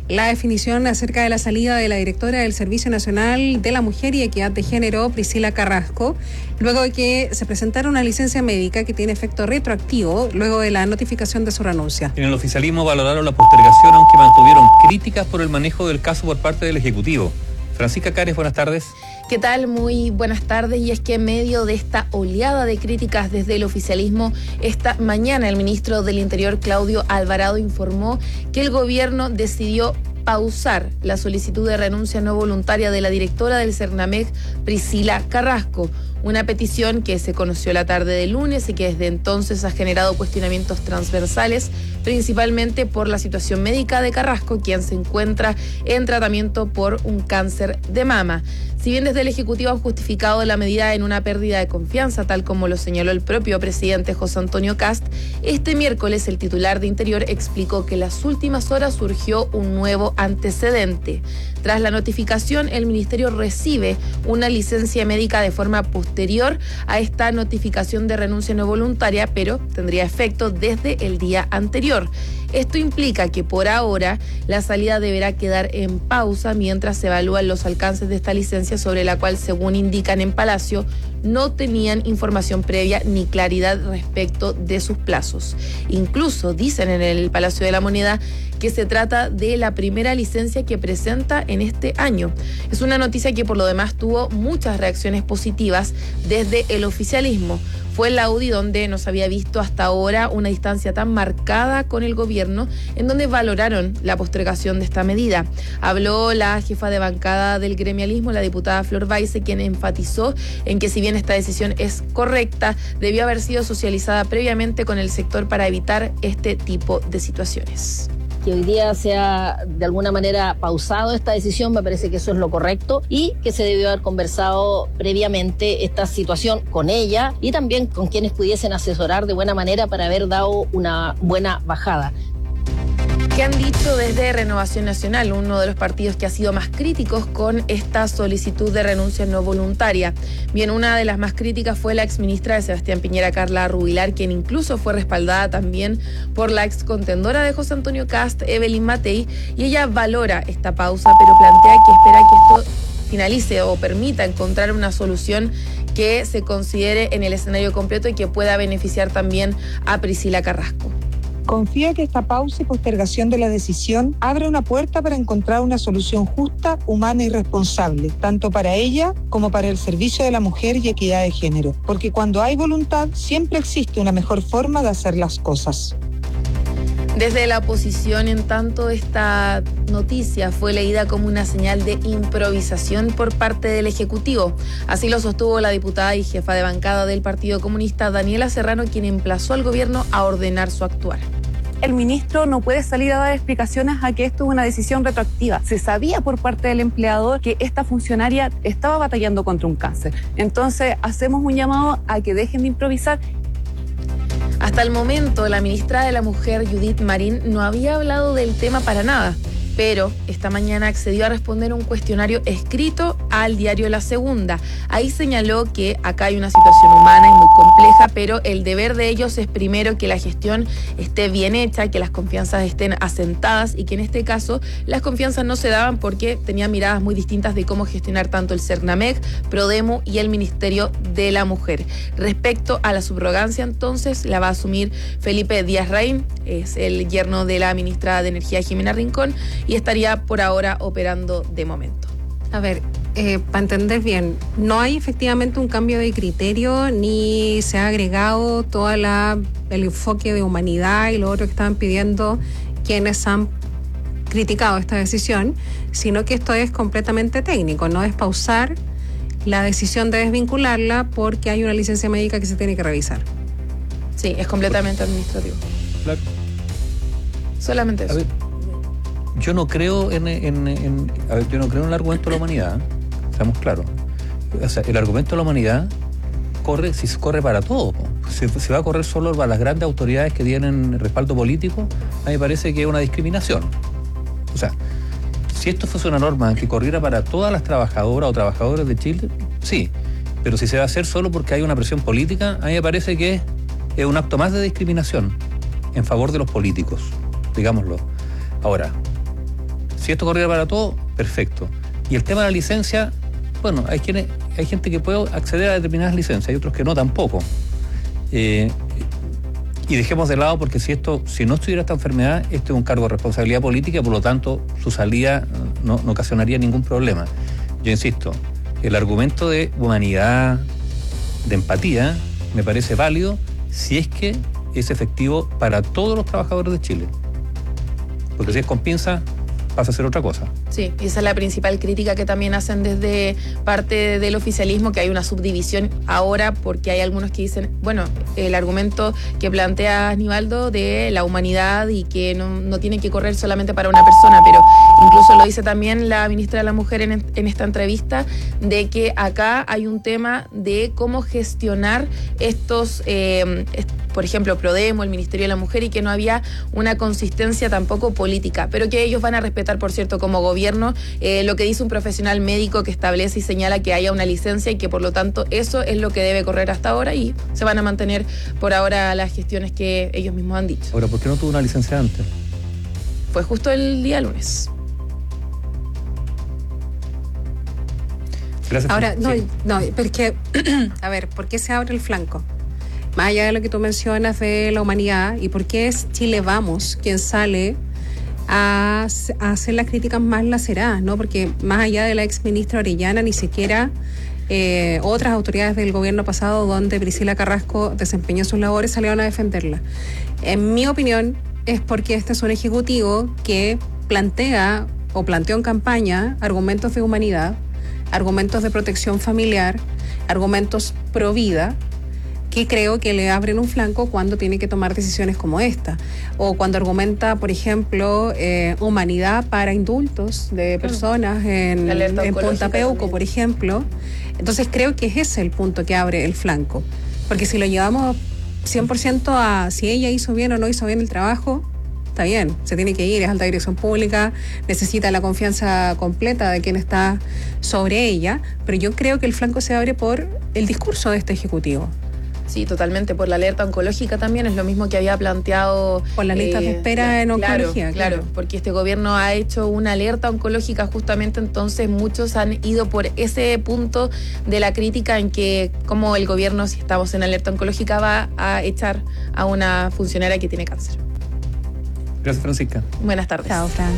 la definición acerca de la salida de la directora del Servicio Nacional de la Mujer y Equidad de Género, Priscila Carrasco, luego de que se presentara una licencia médica que tiene efecto retroactivo luego de la notificación de su renuncia. En el oficialismo valoraron la postergación, aunque mantuvieron críticas por el manejo del caso por parte del Ejecutivo. Francisca Cares, buenas tardes. ¿Qué tal? Muy buenas tardes. Y es que en medio de esta oleada de críticas desde el oficialismo, esta mañana el ministro del Interior, Claudio Alvarado, informó que el gobierno decidió pausar la solicitud de renuncia no voluntaria de la directora del Cernamec, Priscila Carrasco. Una petición que se conoció la tarde del lunes y que desde entonces ha generado cuestionamientos transversales, principalmente por la situación médica de Carrasco, quien se encuentra en tratamiento por un cáncer de mama. Si bien desde el Ejecutivo han justificado la medida en una pérdida de confianza, tal como lo señaló el propio presidente José Antonio Kast, este miércoles el titular de Interior explicó que en las últimas horas surgió un nuevo antecedente. Tras la notificación, el Ministerio recibe una licencia médica de forma posterior a esta notificación de renuncia no voluntaria, pero tendría efecto desde el día anterior. Esto implica que por ahora la salida deberá quedar en pausa mientras se evalúan los alcances de esta licencia, sobre la cual, según indican en Palacio, no tenían información previa ni claridad respecto de sus plazos. Incluso dicen en el Palacio de la Moneda que se trata de la primera licencia que presenta en este año. Es una noticia que por lo demás tuvo muchas reacciones positivas desde el oficialismo. Fue el Audi donde no se había visto hasta ahora una distancia tan marcada con el gobierno, en donde valoraron la postergación de esta medida. Habló la jefa de bancada del gremialismo, la diputada Flor Baise, quien enfatizó en que si bien esta decisión es correcta, debió haber sido socializada previamente con el sector para evitar este tipo de situaciones. Que hoy día se ha de alguna manera pausado esta decisión, me parece que eso es lo correcto, y que se debió haber conversado previamente esta situación con ella y también con quienes pudiesen asesorar de buena manera para haber dado una buena bajada. ¿Qué han dicho desde Renovación Nacional, uno de los partidos que ha sido más críticos con esta solicitud de renuncia no voluntaria? Bien, una de las más críticas fue la exministra de Sebastián Piñera, Carla Rubilar, quien incluso fue respaldada también por la excontendora de José Antonio Kast, Evelyn Matei, y ella valora esta pausa, pero plantea que espera que esto finalice o permita encontrar una solución que se considere en el escenario completo y que pueda beneficiar también a Priscila Carrasco. Confía que esta pausa y postergación de la decisión abre una puerta para encontrar una solución justa, humana y responsable, tanto para ella como para el Servicio de la Mujer y Equidad de Género, porque cuando hay voluntad siempre existe una mejor forma de hacer las cosas. Desde la oposición, en tanto, esta noticia fue leída como una señal de improvisación por parte del Ejecutivo. Así lo sostuvo la diputada y jefa de bancada del Partido Comunista, Daniela Serrano, quien emplazó al gobierno a ordenar su actuar. El ministro no puede salir a dar explicaciones a que esto es una decisión retroactiva. Se sabía por parte del empleador que esta funcionaria estaba batallando contra un cáncer. Entonces, hacemos un llamado a que dejen de improvisar. Hasta el momento, la ministra de la Mujer, Judith Marín, no había hablado del tema para nada, pero esta mañana accedió a responder un cuestionario escrito al diario La Segunda. Ahí señaló que acá hay una situación humana y muy compleja, pero el deber de ellos es primero que la gestión esté bien hecha, que las confianzas estén asentadas y que en este caso las confianzas no se daban porque tenían miradas muy distintas de cómo gestionar tanto el Cernamec, Prodemu y el Ministerio de la Mujer. Respecto a la subrogancia, entonces, la va a asumir Felipe Díaz Rein, es el yerno de la ministra de Energía, Jimena Rincón, y estaría por ahora operando de momento. A ver, eh, para entender bien, no hay efectivamente un cambio de criterio ni se ha agregado todo el enfoque de humanidad y lo otro que estaban pidiendo quienes han criticado esta decisión, sino que esto es completamente técnico, no es pausar la decisión de desvincularla porque hay una licencia médica que se tiene que revisar. Sí, es completamente administrativo. Claro. Solamente eso. Yo no creo en, en, en a ver, yo no creo en el argumento de la humanidad, seamos claros. O sea, el argumento de la humanidad corre, si se corre para todo, si, si va a correr solo para las grandes autoridades que tienen respaldo político, a mí me parece que es una discriminación. O sea, si esto fuese una norma que corriera para todas las trabajadoras o trabajadores de Chile, sí, pero si se va a hacer solo porque hay una presión política, a mí me parece que es un acto más de discriminación en favor de los políticos, digámoslo. Ahora, Si esto corriera para todo, perfecto. Y el tema de la licencia, bueno, hay, quienes, hay gente que puede acceder a determinadas licencias, hay otros que no tampoco. Eh, y dejemos de lado, porque si esto, si no estuviera esta enfermedad, esto es un cargo de responsabilidad política, por lo tanto, su salida no, no ocasionaría ningún problema. Yo insisto, el argumento de humanidad, de empatía, me parece válido si es que es efectivo para todos los trabajadores de Chile. Porque si es con pinza, pasa a ser otra cosa. Sí, y esa es la principal crítica que también hacen desde parte del oficialismo, que hay una subdivisión ahora, porque hay algunos que dicen, bueno, el argumento que plantea Aníbaldo de la humanidad y que no, no tiene que correr solamente para una persona, pero incluso lo dice también la ministra de la Mujer en, en esta entrevista, de que acá hay un tema de cómo gestionar estos, eh, est- por ejemplo, Prodemo, el Ministerio de la Mujer, y que no había una consistencia tampoco política, pero que ellos van a respetar, por cierto, como gobierno, eh, lo que dice un profesional médico que establece y señala que haya una licencia y que por lo tanto eso es lo que debe correr hasta ahora, y se van a mantener por ahora las gestiones que ellos mismos han dicho. Ahora, ¿por qué no tuvo una licencia antes? Fue justo el día lunes. Gracias. Ahora, no, Sí. no, porque, a ver, ¿por qué se abre el flanco? Más allá de lo que tú mencionas de la humanidad, ¿y por qué es Chile Vamos quien sale a, a hacer las críticas más laceradas, ¿no? Porque más allá de la ex ministra Orellana, ni siquiera eh, otras autoridades del gobierno pasado, donde Priscila Carrasco desempeñó sus labores, salieron a defenderla. En mi opinión, es porque este es un ejecutivo que plantea o planteó en campaña argumentos de humanidad, argumentos de protección familiar, argumentos pro vida, que creo que le abren un flanco cuando tiene que tomar decisiones como esta, o cuando argumenta, por ejemplo, eh, humanidad para indultos de personas en, en Punta Peuco, por ejemplo. Entonces creo que ese es el punto que abre el flanco, porque si lo llevamos cien por ciento a si ella hizo bien o no hizo bien el trabajo, está bien, se tiene que ir, es alta dirección pública, necesita la confianza completa de quien está sobre ella, pero yo creo que el flanco se abre por el discurso de este ejecutivo. Sí, totalmente, por la alerta oncológica también, es lo mismo que había planteado... Por las listas eh, de espera en oncología. Claro, claro, claro, porque este gobierno ha hecho una alerta oncológica justamente, entonces muchos han ido por ese punto de la crítica en que como el gobierno, si estamos en alerta oncológica, va a echar a una funcionaria que tiene cáncer. Gracias, Francisca. Buenas tardes. Chao, Fran.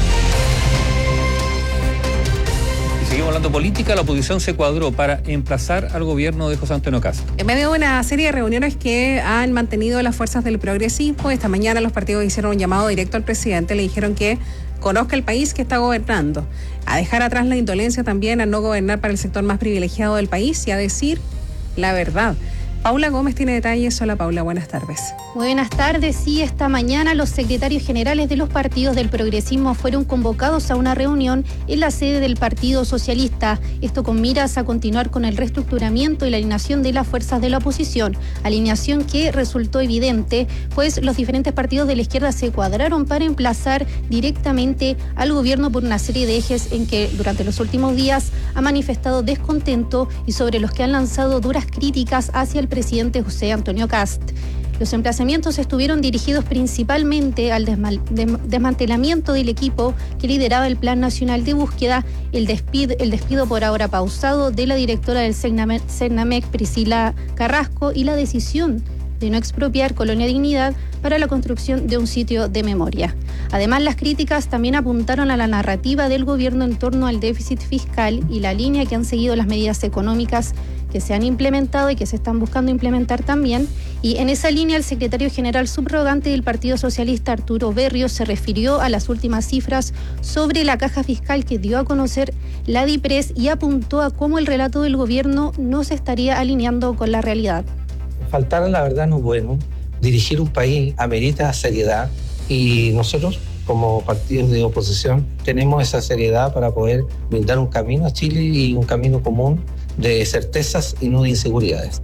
Seguimos hablando política. La oposición se cuadró para emplazar al gobierno de José Antonio Kast. En medio de una serie de reuniones que han mantenido las fuerzas del progresismo, esta mañana los partidos hicieron un llamado directo al presidente, le dijeron que conozca el país que está gobernando, a dejar atrás la indolencia también, a no gobernar para el sector más privilegiado del país y a decir la verdad. Paula Gómez tiene detalles. Hola Paula, buenas tardes. Buenas tardes. Sí, esta mañana los secretarios generales de los partidos del progresismo fueron convocados a una reunión en la sede del Partido Socialista. Esto con miras a continuar con el reestructuramiento y la alineación de las fuerzas de la oposición. Alineación que resultó evidente, pues los diferentes partidos de la izquierda se cuadraron para emplazar directamente al gobierno por una serie de ejes en que durante los últimos días ha manifestado descontento y sobre los que han lanzado duras críticas hacia el presidente José Antonio Kast. Los emplazamientos estuvieron dirigidos principalmente al desmal, dem, desmantelamiento del equipo que lideraba el Plan Nacional de Búsqueda, el despido, el despido por ahora pausado de la directora del Cernamec, Priscila Carrasco, y la decisión de no expropiar Colonia Dignidad para la construcción de un sitio de memoria. Además, las críticas también apuntaron a la narrativa del gobierno en torno al déficit fiscal y la línea que han seguido las medidas económicas que se han implementado y que se están buscando implementar también. Y en esa línea, el secretario general subrogante del Partido Socialista, Arturo Berrios, se refirió a las últimas cifras sobre la caja fiscal que dio a conocer la DIPRES y apuntó a cómo el relato del gobierno no se estaría alineando con la realidad. Faltar a la verdad no es bueno. Dirigir un país amerita seriedad y nosotros, como partidos de oposición, tenemos esa seriedad para poder brindar un camino a Chile y un camino común de certezas y no de inseguridades.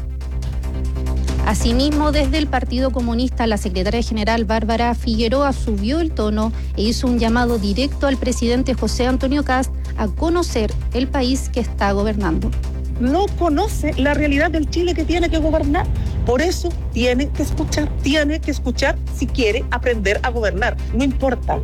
Asimismo, desde el Partido Comunista, la secretaria general Bárbara Figueroa subió el tono e hizo un llamado directo al presidente José Antonio Kast a conocer el país que está gobernando. No conoce la realidad del Chile que tiene que gobernar. Por eso tiene que escuchar, tiene que escuchar si quiere aprender a gobernar. No importa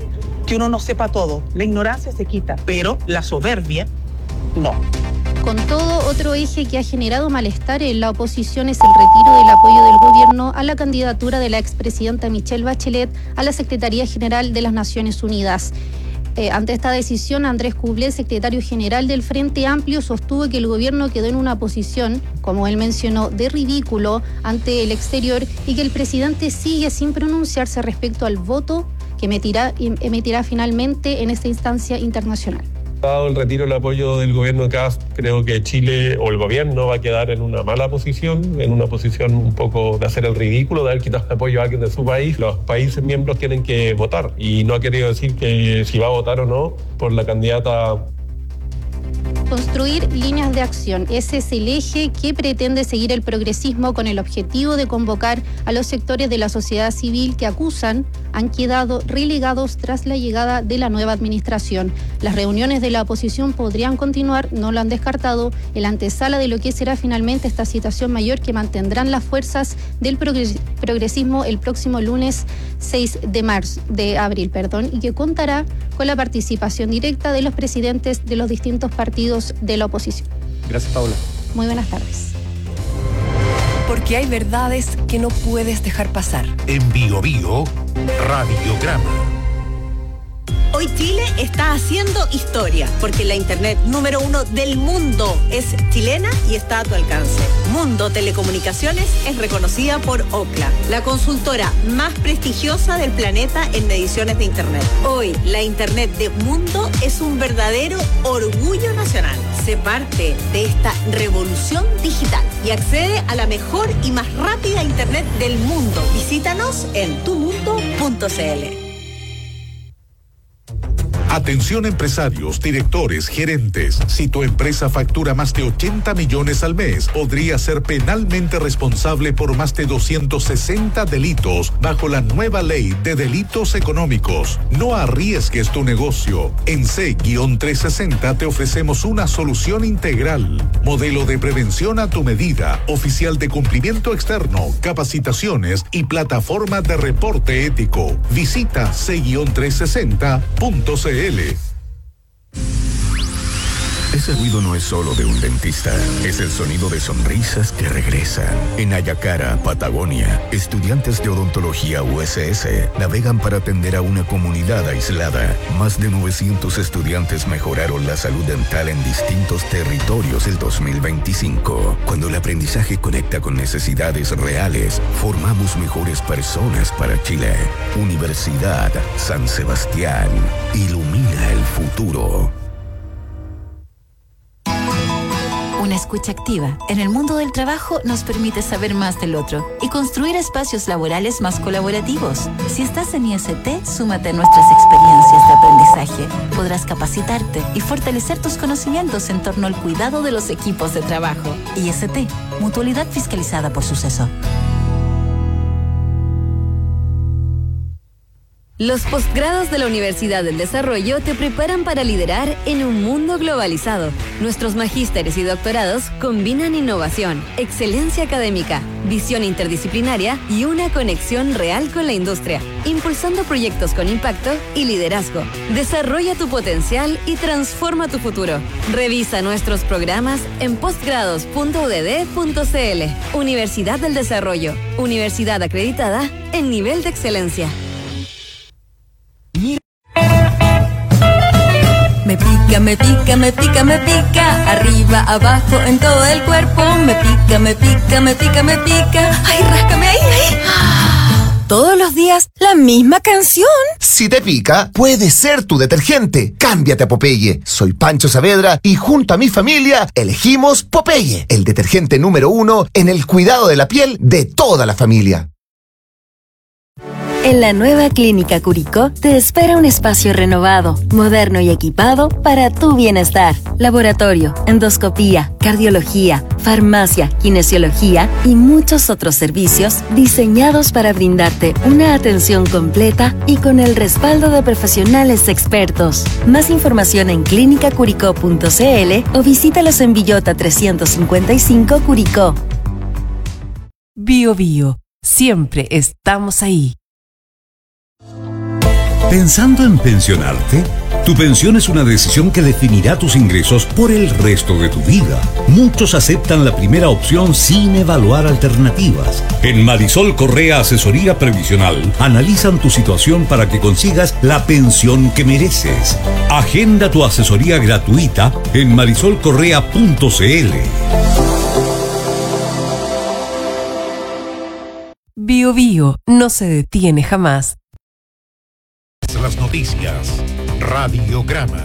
que uno no sepa todo. La ignorancia se quita, pero la soberbia no. Con todo, otro eje que ha generado malestar en la oposición es el retiro del apoyo del gobierno a la candidatura de la expresidenta Michelle Bachelet a la Secretaría General de las Naciones Unidas. Eh, ante esta decisión, Andrés Kublet, secretario general del Frente Amplio, sostuvo que el gobierno quedó en una posición, como él mencionó, de ridículo ante el exterior y que el presidente sigue sin pronunciarse respecto al voto que emitirá, emitirá finalmente en esta instancia internacional. Dado el retiro del apoyo del gobierno de Kast, creo que Chile o el gobierno va a quedar en una mala posición, en una posición un poco de hacer el ridículo, de haber quitado el apoyo a alguien de su país. Los países miembros tienen que votar y no ha querido decir que si va a votar o no por la candidata. Construir líneas de acción. Ese es el eje que pretende seguir el progresismo con el objetivo de convocar a los sectores de la sociedad civil que acusan han quedado relegados tras la llegada de la nueva administración. Las reuniones de la oposición podrían continuar, no lo han descartado, en la antesala de lo que será finalmente esta citación mayor que mantendrán las fuerzas del progresismo el próximo lunes seis de marzo, de abril, perdón, y que contará con la participación directa de los presidentes de los distintos partidos de la oposición. Gracias, Paula. Muy buenas tardes. Porque hay verdades que no puedes dejar pasar. En Bio Bio, Radiograma. Hoy Chile está haciendo historia, porque la internet número uno del mundo es chilena y está a tu alcance. Mundo Telecomunicaciones es reconocida por Ookla, la consultora más prestigiosa del planeta en mediciones de internet. Hoy, la internet de Mundo es un verdadero orgullo nacional. Sé parte de esta revolución digital y accede a la mejor y más rápida internet del mundo. Visítanos en tu mundo punto c l. Atención empresarios, directores, gerentes. Si tu empresa factura más de ochenta millones al mes, podría ser penalmente responsable por más de doscientos sesenta delitos bajo la nueva ley de delitos económicos. No arriesgues tu negocio. En C trescientos sesenta te ofrecemos una solución integral. Modelo de prevención a tu medida, oficial de cumplimiento externo, capacitaciones y plataforma de reporte ético. Visita C trescientos sesenta punto c l. Ese ruido no es solo de un dentista, es el sonido de sonrisas que regresan. En Ayacara, Patagonia, estudiantes de odontología U S S navegan para atender a una comunidad aislada. Más de novecientos estudiantes mejoraron la salud dental en distintos territorios el dos mil veinticinco. Cuando el aprendizaje conecta con necesidades reales, formamos mejores personas para Chile. Universidad San Sebastián, ilumina el futuro. Una escucha activa en el mundo del trabajo nos permite saber más del otro y construir espacios laborales más colaborativos. Si estás en I S T, súmate a nuestras experiencias de aprendizaje. Podrás capacitarte y fortalecer tus conocimientos en torno al cuidado de los equipos de trabajo. I S T, mutualidad fiscalizada por Suceso. Los posgrados de la Universidad del Desarrollo te preparan para liderar en un mundo globalizado. Nuestros magísteres y doctorados combinan innovación, excelencia académica, visión interdisciplinaria y una conexión real con la industria, impulsando proyectos con impacto y liderazgo. Desarrolla tu potencial y transforma tu futuro. Revisa nuestros programas en postgrados punto u d d punto c l. Universidad del Desarrollo, universidad acreditada en nivel de excelencia. Me pica, me pica, me pica, me pica, arriba, abajo, en todo el cuerpo. Me pica, me pica, me pica, me pica. Ay, ráscame ahí, ahí. Todos los días, la misma canción. Si te pica, puede ser tu detergente. Cámbiate a Popeye. Soy Pancho Saavedra y junto a mi familia elegimos Popeye, el detergente número uno en el cuidado de la piel de toda la familia. En la nueva Clínica Curicó te espera un espacio renovado, moderno y equipado para tu bienestar. Laboratorio, endoscopía, cardiología, farmacia, kinesiología y muchos otros servicios diseñados para brindarte una atención completa y con el respaldo de profesionales expertos. Más información en clínica curicó punto c l o visítalos en Villota trescientos cincuenta y cinco Curicó. Bio Bio, siempre estamos ahí. ¿Pensando en pensionarte? Tu pensión es una decisión que definirá tus ingresos por el resto de tu vida. Muchos aceptan la primera opción sin evaluar alternativas. En Marisol Correa Asesoría Previsional analizan tu situación para que consigas la pensión que mereces. Agenda tu asesoría gratuita en marisol correa punto c l. Bio Bio no se detiene jamás. Las noticias. Radiograma.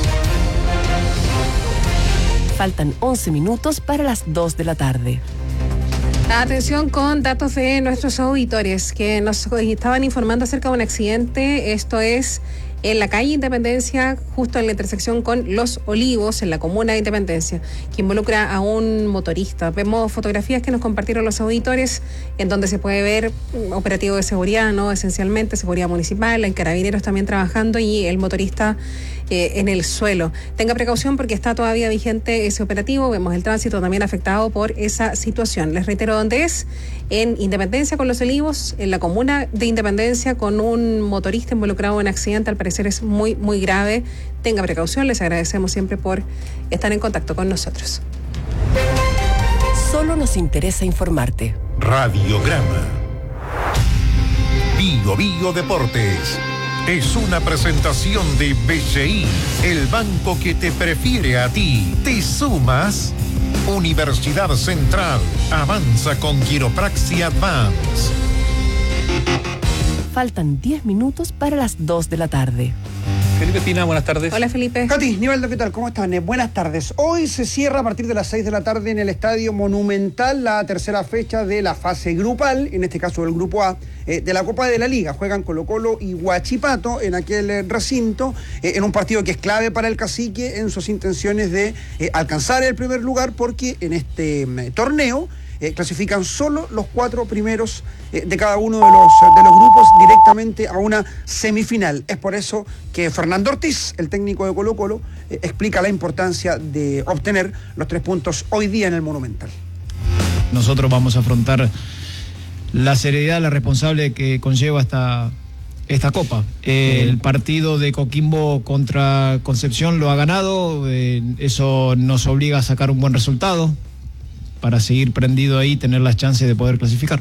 Faltan once minutos para las dos de la tarde. Atención con datos de nuestros auditores que nos estaban informando acerca de un accidente. Esto es en la calle Independencia, justo en la intersección con Los Olivos, en la comuna de Independencia, que involucra a un motorista. Vemos fotografías que nos compartieron los auditores, en donde se puede ver un operativo de seguridad, ¿no? Esencialmente seguridad municipal, hay carabineros también trabajando y el motorista eh, en el suelo. Tenga precaución porque está todavía vigente ese operativo. Vemos el tránsito también afectado por esa situación. Les reitero dónde es: en Independencia con Los Olivos, en la comuna de Independencia, con un motorista involucrado en accidente. Al parecer es muy, muy grave. Tenga precaución. Les agradecemos siempre por estar en contacto con nosotros. Solo nos interesa informarte. Radiograma. Bio Bio Deportes. Es una presentación de B C I, el banco que te prefiere a ti. ¿Te sumas? Universidad Central. Avanza con Quiropraxia Advance. Faltan diez minutos para las dos de la tarde. Felipe Pina, buenas tardes. Hola, Felipe. Katy, Nivaldo, ¿qué tal? ¿Cómo están? Eh, buenas tardes. Hoy se cierra a partir de las seis de la tarde en el Estadio Monumental la tercera fecha de la fase grupal, en este caso del Grupo A, eh, de la Copa de la Liga. Juegan Colo-Colo y Huachipato en aquel eh, recinto, eh, en un partido que es clave para el Cacique en sus intenciones de eh, alcanzar el primer lugar, porque en este eh, torneo Eh, clasifican solo los cuatro primeros eh, de cada uno de los, de los grupos directamente a una semifinal. Es por eso que Fernando Ortiz, el técnico de Colo-Colo, eh, explica la importancia de obtener los tres puntos hoy día en el Monumental. Nosotros vamos a afrontar la seriedad, la responsable que conlleva esta, esta Copa. Eh, el partido de Coquimbo contra Concepción lo ha ganado, eh, eso nos obliga a sacar un buen resultado para seguir prendido ahí y tener las chances de poder clasificar.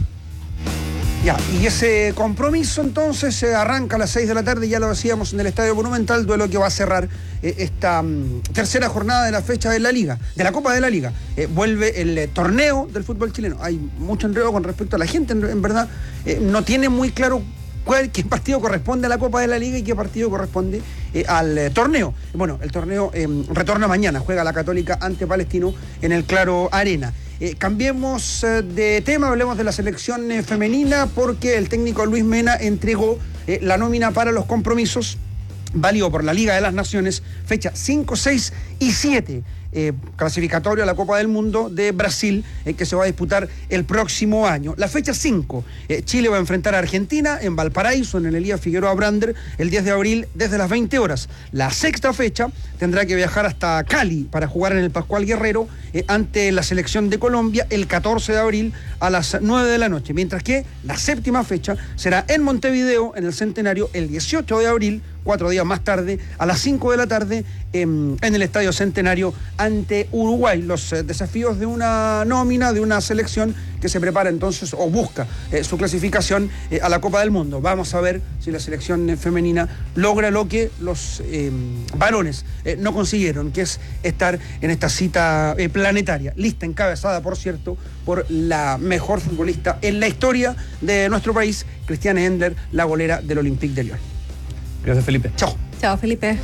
Ya, y ese compromiso entonces se arranca a las seis de la tarde, ya lo decíamos, en el Estadio Monumental, duelo que va a cerrar eh, esta um, tercera jornada de la fecha de la Liga, de la Copa de la Liga. Eh, vuelve el eh, torneo del fútbol chileno. Hay mucho enredo con respecto a la gente, en, en verdad, eh, no tiene muy claro cuál, qué partido corresponde a la Copa de la Liga y qué partido corresponde eh, al eh, torneo. Bueno, el torneo eh, retorna mañana, juega la Católica ante Palestino en el Claro Arena. Eh, cambiemos eh, de tema, hablemos de la selección eh, femenina, porque el técnico Luis Mena entregó eh, la nómina para los compromisos válido por la Liga de las Naciones, fecha cinco, seis y siete. Eh, clasificatorio a la Copa del Mundo de Brasil, eh, que se va a disputar el próximo año. La fecha cinco, eh, Chile va a enfrentar a Argentina en Valparaíso, en el Elías Figueroa Brander, el diez de abril desde las veinte horas. La sexta fecha tendrá que viajar hasta Cali para jugar en el Pascual Guerrero eh, ante la selección de Colombia el catorce de abril a las nueve de la noche, mientras que la séptima fecha será en Montevideo, en el Centenario, el dieciocho de abril, cuatro días más tarde, a las cinco de la tarde, eh, en el Estadio Centenario ante Uruguay. Los eh, desafíos de una nómina, de una selección que se prepara entonces o busca eh, su clasificación eh, a la Copa del Mundo. Vamos a ver si la selección eh, femenina logra lo que los eh, varones eh, no consiguieron, que es estar en esta cita eh, planetaria. Lista encabezada, por cierto, por la mejor futbolista en la historia de nuestro país, Christiane Endler, la golera del Olympique de Lyon. Gracias, Felipe. Chao. Chao, Felipe.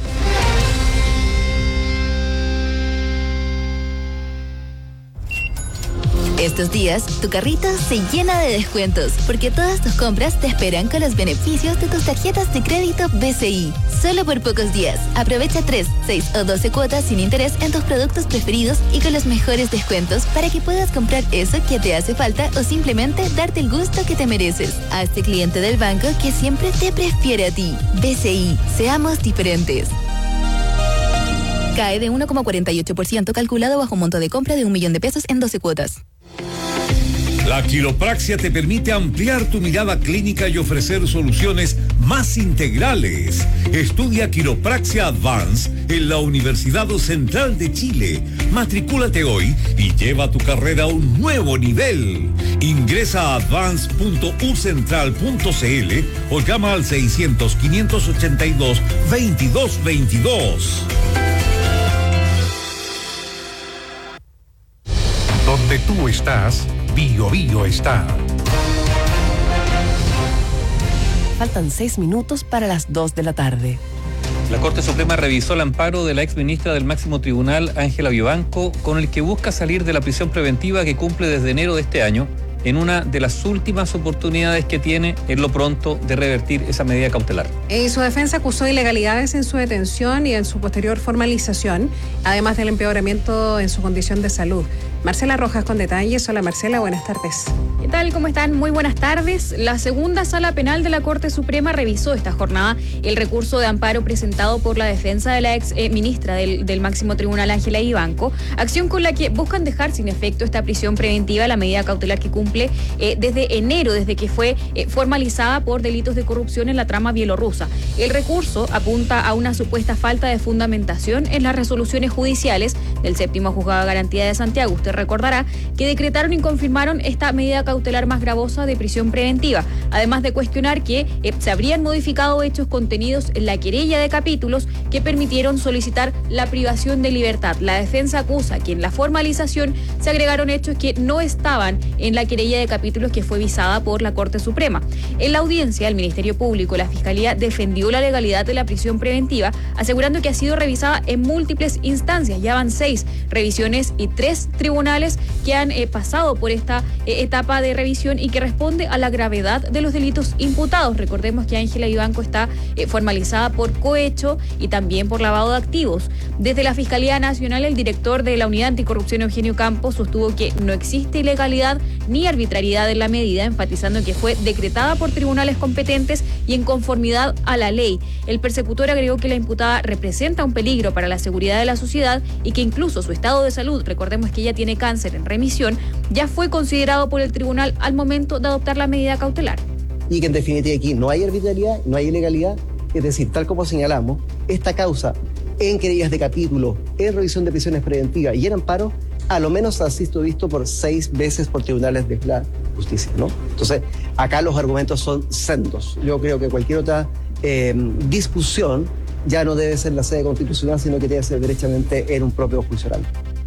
Estos días, tu carrito se llena de descuentos, porque todas tus compras te esperan con los beneficios de tus tarjetas de crédito B C I. Solo por pocos días. Aprovecha tres, seis o doce cuotas sin interés en tus productos preferidos y con los mejores descuentos para que puedas comprar eso que te hace falta o simplemente darte el gusto que te mereces. Hazte cliente del banco que siempre te prefiere a ti. B C I. Seamos diferentes. Cae de uno coma cuarenta y ocho por ciento calculado bajo monto de compra de un millón de pesos en doce cuotas. La quiropraxia te permite ampliar tu mirada clínica y ofrecer soluciones más integrales. Estudia Quiropraxia Advance en la Universidad Central de Chile. Matricúlate hoy y lleva tu carrera a un nuevo nivel. Ingresa a advance punto u central punto c l o llama al seiscientos, quinientos ochenta y dos, veintidós veintidós. Donde tú estás, Bio Bio está. Faltan seis minutos para las dos de la tarde. La Corte Suprema revisó el amparo de la ex ministra del máximo tribunal, Ángela Vivanco, con el que busca salir de la prisión preventiva que cumple desde enero de este año, en una de las últimas oportunidades que tiene en lo pronto de revertir esa medida cautelar. En su defensa acusó ilegalidades en su detención y en su posterior formalización, además del empeoramiento en su condición de salud. Marcela Rojas con detalles. Hola Marcela, buenas tardes. ¿Qué tal? ¿Cómo están? Muy buenas tardes. La segunda sala penal de la Corte Suprema revisó esta jornada el recurso de amparo presentado por la defensa de la ex eh, ministra del, del máximo tribunal, Ángela Vivanco, acción con la que buscan dejar sin efecto esta prisión preventiva, la medida cautelar que cumple eh, desde enero, desde que fue eh, formalizada por delitos de corrupción en la trama bielorrusa. El recurso apunta a una supuesta falta de fundamentación en las resoluciones judiciales del séptimo juzgado de garantía de Santiago. Usted recordará que decretaron y confirmaron esta medida cautelar más gravosa de prisión preventiva, además de cuestionar que eh, se habrían modificado hechos contenidos en la querella de capítulos que permitieron solicitar la privación de libertad. La defensa acusa que en la formalización se agregaron hechos que no estaban en la querella de capítulos que fue visada por la Corte Suprema. En la audiencia, el Ministerio Público y la Fiscalía defendió la legalidad de la prisión preventiva, asegurando que ha sido revisada en múltiples instancias. Ya van seis revisiones y tres tribunales que han eh, pasado por esta eh, etapa de revisión y que responde a la gravedad de los delitos imputados. Recordemos que Ángela Vivanco está eh, formalizada por cohecho y también por lavado de activos. Desde la Fiscalía Nacional, el director de la Unidad Anticorrupción, Eugenio Campos, sostuvo que no existe ilegalidad ni arbitrariedad en la medida, enfatizando que fue decretada por tribunales competentes y en conformidad a la ley. El persecutor agregó que la imputada representa un peligro para la seguridad de la sociedad y que incluso su estado de salud, recordemos que ella tiene cáncer en remisión, ya fue considerado por el tribunal al momento de adoptar la medida cautelar. Y que en definitiva aquí no hay arbitrariedad, no hay ilegalidad, es decir, tal como señalamos, esta causa en querellas de capítulo, en revisión de prisiones preventivas y en amparo, a lo menos ha sido visto por seis veces por tribunales de la justicia, ¿no? Entonces, acá los argumentos son sendos. Yo creo que cualquier otra eh, discusión ya no debe ser la sede constitucional, sino que debe ser derechamente en un propio juicio oral.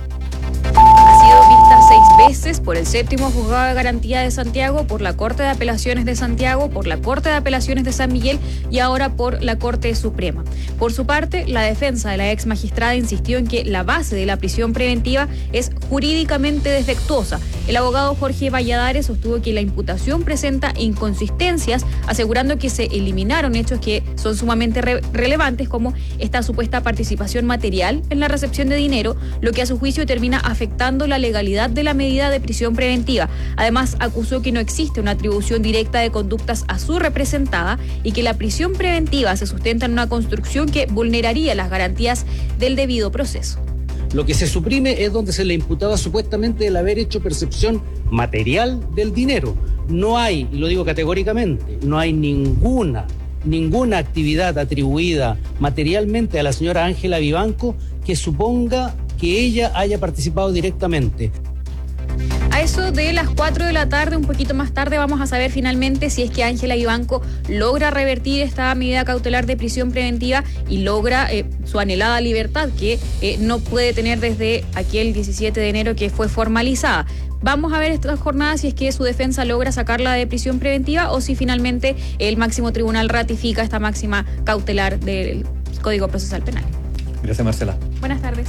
Ha sido vista seis veces por el séptimo juzgado de garantía de Santiago, por la Corte de Apelaciones de Santiago, por la Corte de Apelaciones de San Miguel y ahora por la Corte Suprema. Por su parte, la defensa de la ex magistrada insistió en que la base de la prisión preventiva es jurídicamente defectuosa. El abogado Jorge Valladares sostuvo que la imputación presenta inconsistencias, asegurando que se eliminaron hechos que son sumamente re- relevantes, como esta supuesta participación material en la recepción de dinero, lo que a su juicio termina afectando la legalidad de la medida de prisión preventiva. Además, acusó que no existe una atribución directa de conductas a su representada y que la prisión preventiva se sustenta en una construcción que vulneraría las garantías del debido proceso. Lo que se suprime es donde se le imputaba supuestamente el haber hecho percepción material del dinero. No hay, y lo digo categóricamente, no hay ninguna, ninguna actividad atribuida materialmente a la señora Ángela Vivanco que suponga que ella haya participado directamente. A eso de las cuatro de la tarde, un poquito más tarde, vamos a saber finalmente si es que Ángela Vivanco logra revertir esta medida cautelar de prisión preventiva y logra eh, su anhelada libertad, que eh, no puede tener desde aquel diecisiete de enero que fue formalizada. Vamos a ver esta jornada si es que su defensa logra sacarla de prisión preventiva o si finalmente el máximo tribunal ratifica esta máxima cautelar del Código Procesal Penal. Gracias, Marcela. Buenas tardes.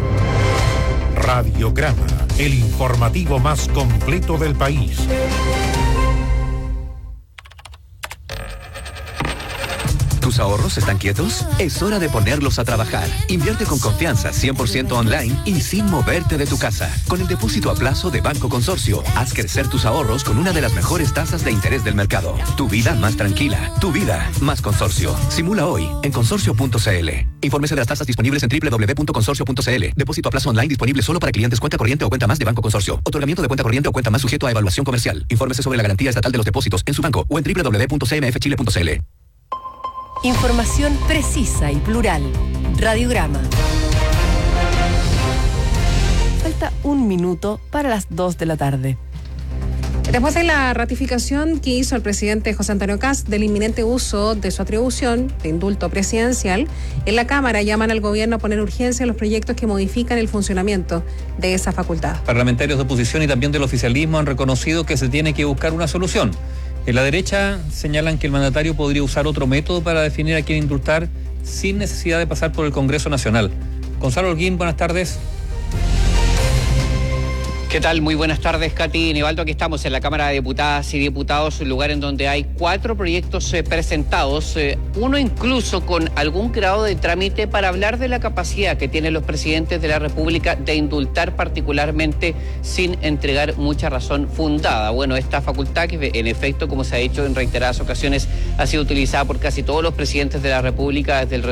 Radiograma, el informativo más completo del país. ¿Tus ahorros están quietos? Es hora de ponerlos a trabajar. Invierte con confianza, cien por ciento online y sin moverte de tu casa. Con el depósito a plazo de Banco Consorcio, haz crecer tus ahorros con una de las mejores tasas de interés del mercado. Tu vida más tranquila, tu vida más Consorcio. Simula hoy en consorcio punto c l. Infórmese de las tasas disponibles en doble u doble u doble u punto consorcio punto c l. Depósito a plazo online disponible solo para clientes cuenta corriente o cuenta más de Banco Consorcio. Otorgamiento de cuenta corriente o cuenta más sujeto a evaluación comercial. Infórmese sobre la garantía estatal de los depósitos en su banco o en doble u doble u doble u punto c m f chile punto c l. Información precisa y plural. Radiograma. Falta un minuto para las dos de la tarde. Después de la ratificación que hizo el presidente José Antonio Kast del inminente uso de su atribución de indulto presidencial, en la Cámara llaman al gobierno a poner urgencia en los proyectos que modifican el funcionamiento de esa facultad. Parlamentarios de oposición y también del oficialismo han reconocido que se tiene que buscar una solución. En la derecha señalan que el mandatario podría usar otro método para definir a quién indultar sin necesidad de pasar por el Congreso Nacional. Gonzalo Holguín, buenas tardes. ¿Qué tal? Muy buenas tardes, Katy y Nivaldo. Aquí estamos en la Cámara de Diputadas y Diputados, un lugar en donde hay cuatro proyectos eh, presentados, eh, uno incluso con algún grado de trámite para hablar de la capacidad que tienen los presidentes de la República de indultar particularmente sin entregar mucha razón fundada. Bueno, esta facultad que en efecto, como se ha dicho en reiteradas ocasiones, ha sido utilizada por casi todos los presidentes de la República desde el